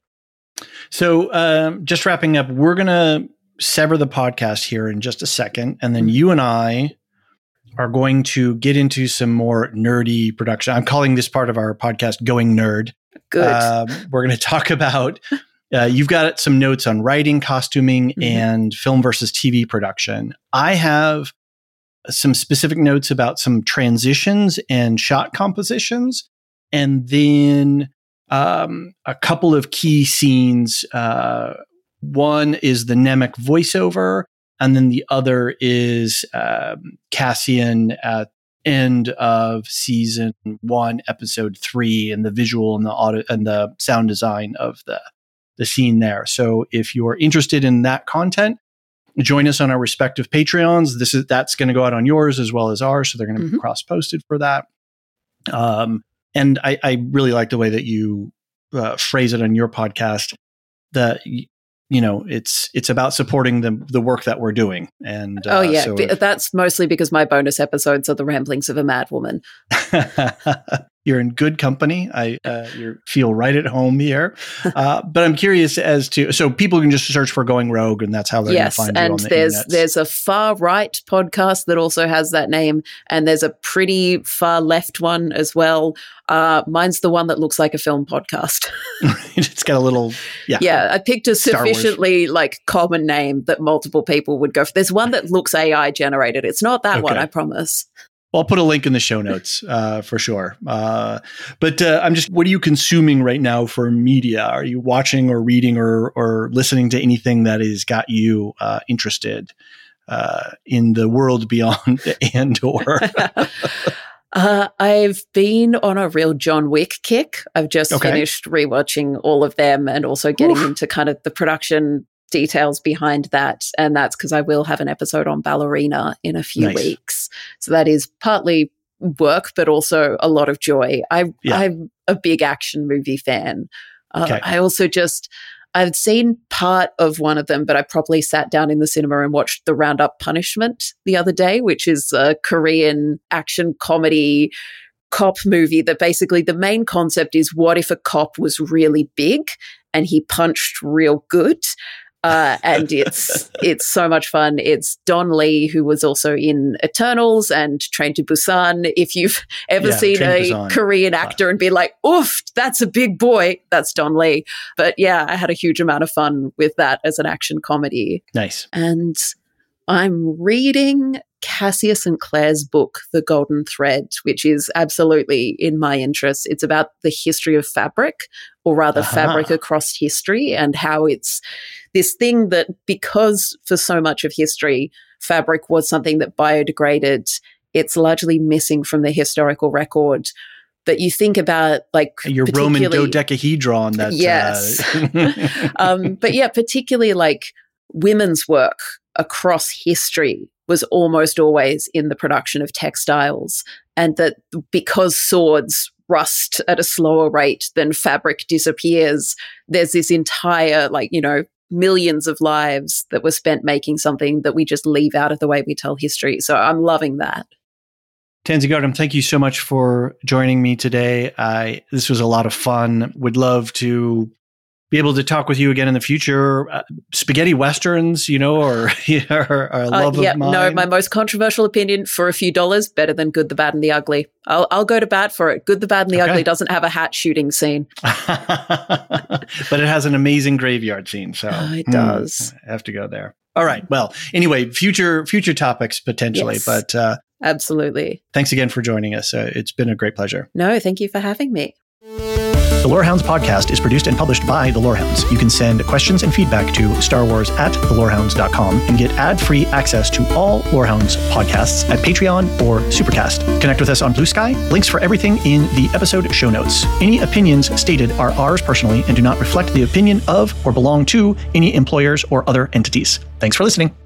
So just wrapping up, we're going to sever the podcast here in just a second. And then you and I are going to get into some more nerdy production. I'm calling this part of our podcast Going Nerd. Good. We're going to talk about, you've got some notes on writing, costuming, and film versus TV production. I have some specific notes about some transitions and shot compositions. And then a couple of key scenes. One is the Nemec voiceover, and then the other is Cassian at end of season 1, episode 3, and the visual and the audio and the sound design of the scene there. So if you're interested in that content, join us on our respective Patreons. That's going to go out on yours as well as ours, so they're going to be cross-posted for that. And I really like the way that you phrase it on your podcast, that, you know, it's about supporting the work that we're doing. And so that's mostly because my bonus episodes are the ramblings of a madwoman. You're in good company. You feel right at home here. But I'm curious as to, so people can just search for Going Rogue, and that's how they're going to find you on the internet. There's a far right podcast that also has that name, and there's a pretty far left one as well. Mine's the one that looks like a film podcast. It's got a little, I picked a sufficiently like common name that multiple people would go for. There's one that looks AI generated. It's not that one, I promise. Well, I'll put a link in the show notes for sure. But I'm just, what are you consuming right now for media? Are you watching or reading or listening to anything that has got you interested in the world beyond and or? I've been on a real John Wick kick. I've just finished rewatching all of them and also getting into kind of the production details behind that. And that's because I will have an episode on Ballerina in a few weeks. So that is partly work, but also a lot of joy. I'm a big action movie fan. I also I've seen part of one of them, but I properly sat down in the cinema and watched The Roundup Punishment the other day, which is a Korean action comedy cop movie that basically the main concept is, what if a cop was really big and he punched real good? And it's so much fun. It's Don Lee, who was also in Eternals and Train to Busan. If you've ever seen a Korean actor and be like, oof, that's a big boy, that's Don Lee. But yeah, I had a huge amount of fun with that as an action comedy. Nice. And I'm reading Cassius and Claire's book, The Golden Thread, which is absolutely in my interest. It's about the history of fabric, or rather fabric across history, and how it's this thing that, because for so much of history, fabric was something that biodegraded, it's largely missing from the historical record. That you think about, like your Roman dodecahedron. That's, yes. But yeah, particularly like women's work across history was almost always in the production of textiles. And that because swords rust at a slower rate than fabric disappears, there's this entire, like, you know, millions of lives that were spent making something that we just leave out of the way we tell history. So I'm loving that. Tansy Gardam, thank you so much for joining me today. This was a lot of fun. Would love to be able to talk with you again in the future. Spaghetti westerns, you know, or a love of mine. No, my most controversial opinion, for a few dollars, better than Good, the Bad, and the Ugly. I'll go to bat for it. Good, the Bad, and the Ugly doesn't have a hat shooting scene. But it has an amazing graveyard scene. So it does. I have to go there. All right. Well, anyway, future topics potentially, yes. But absolutely. Thanks again for joining us. It's been a great pleasure. No, thank you for having me. The Lorehounds podcast is produced and published by The Lorehounds. You can send questions and feedback to starwars@thelorehounds.com and get ad-free access to all Lorehounds podcasts at Patreon or Supercast. Connect with us on Blue Sky. Links for everything in the episode show notes. Any opinions stated are ours personally and do not reflect the opinion of or belong to any employers or other entities. Thanks for listening.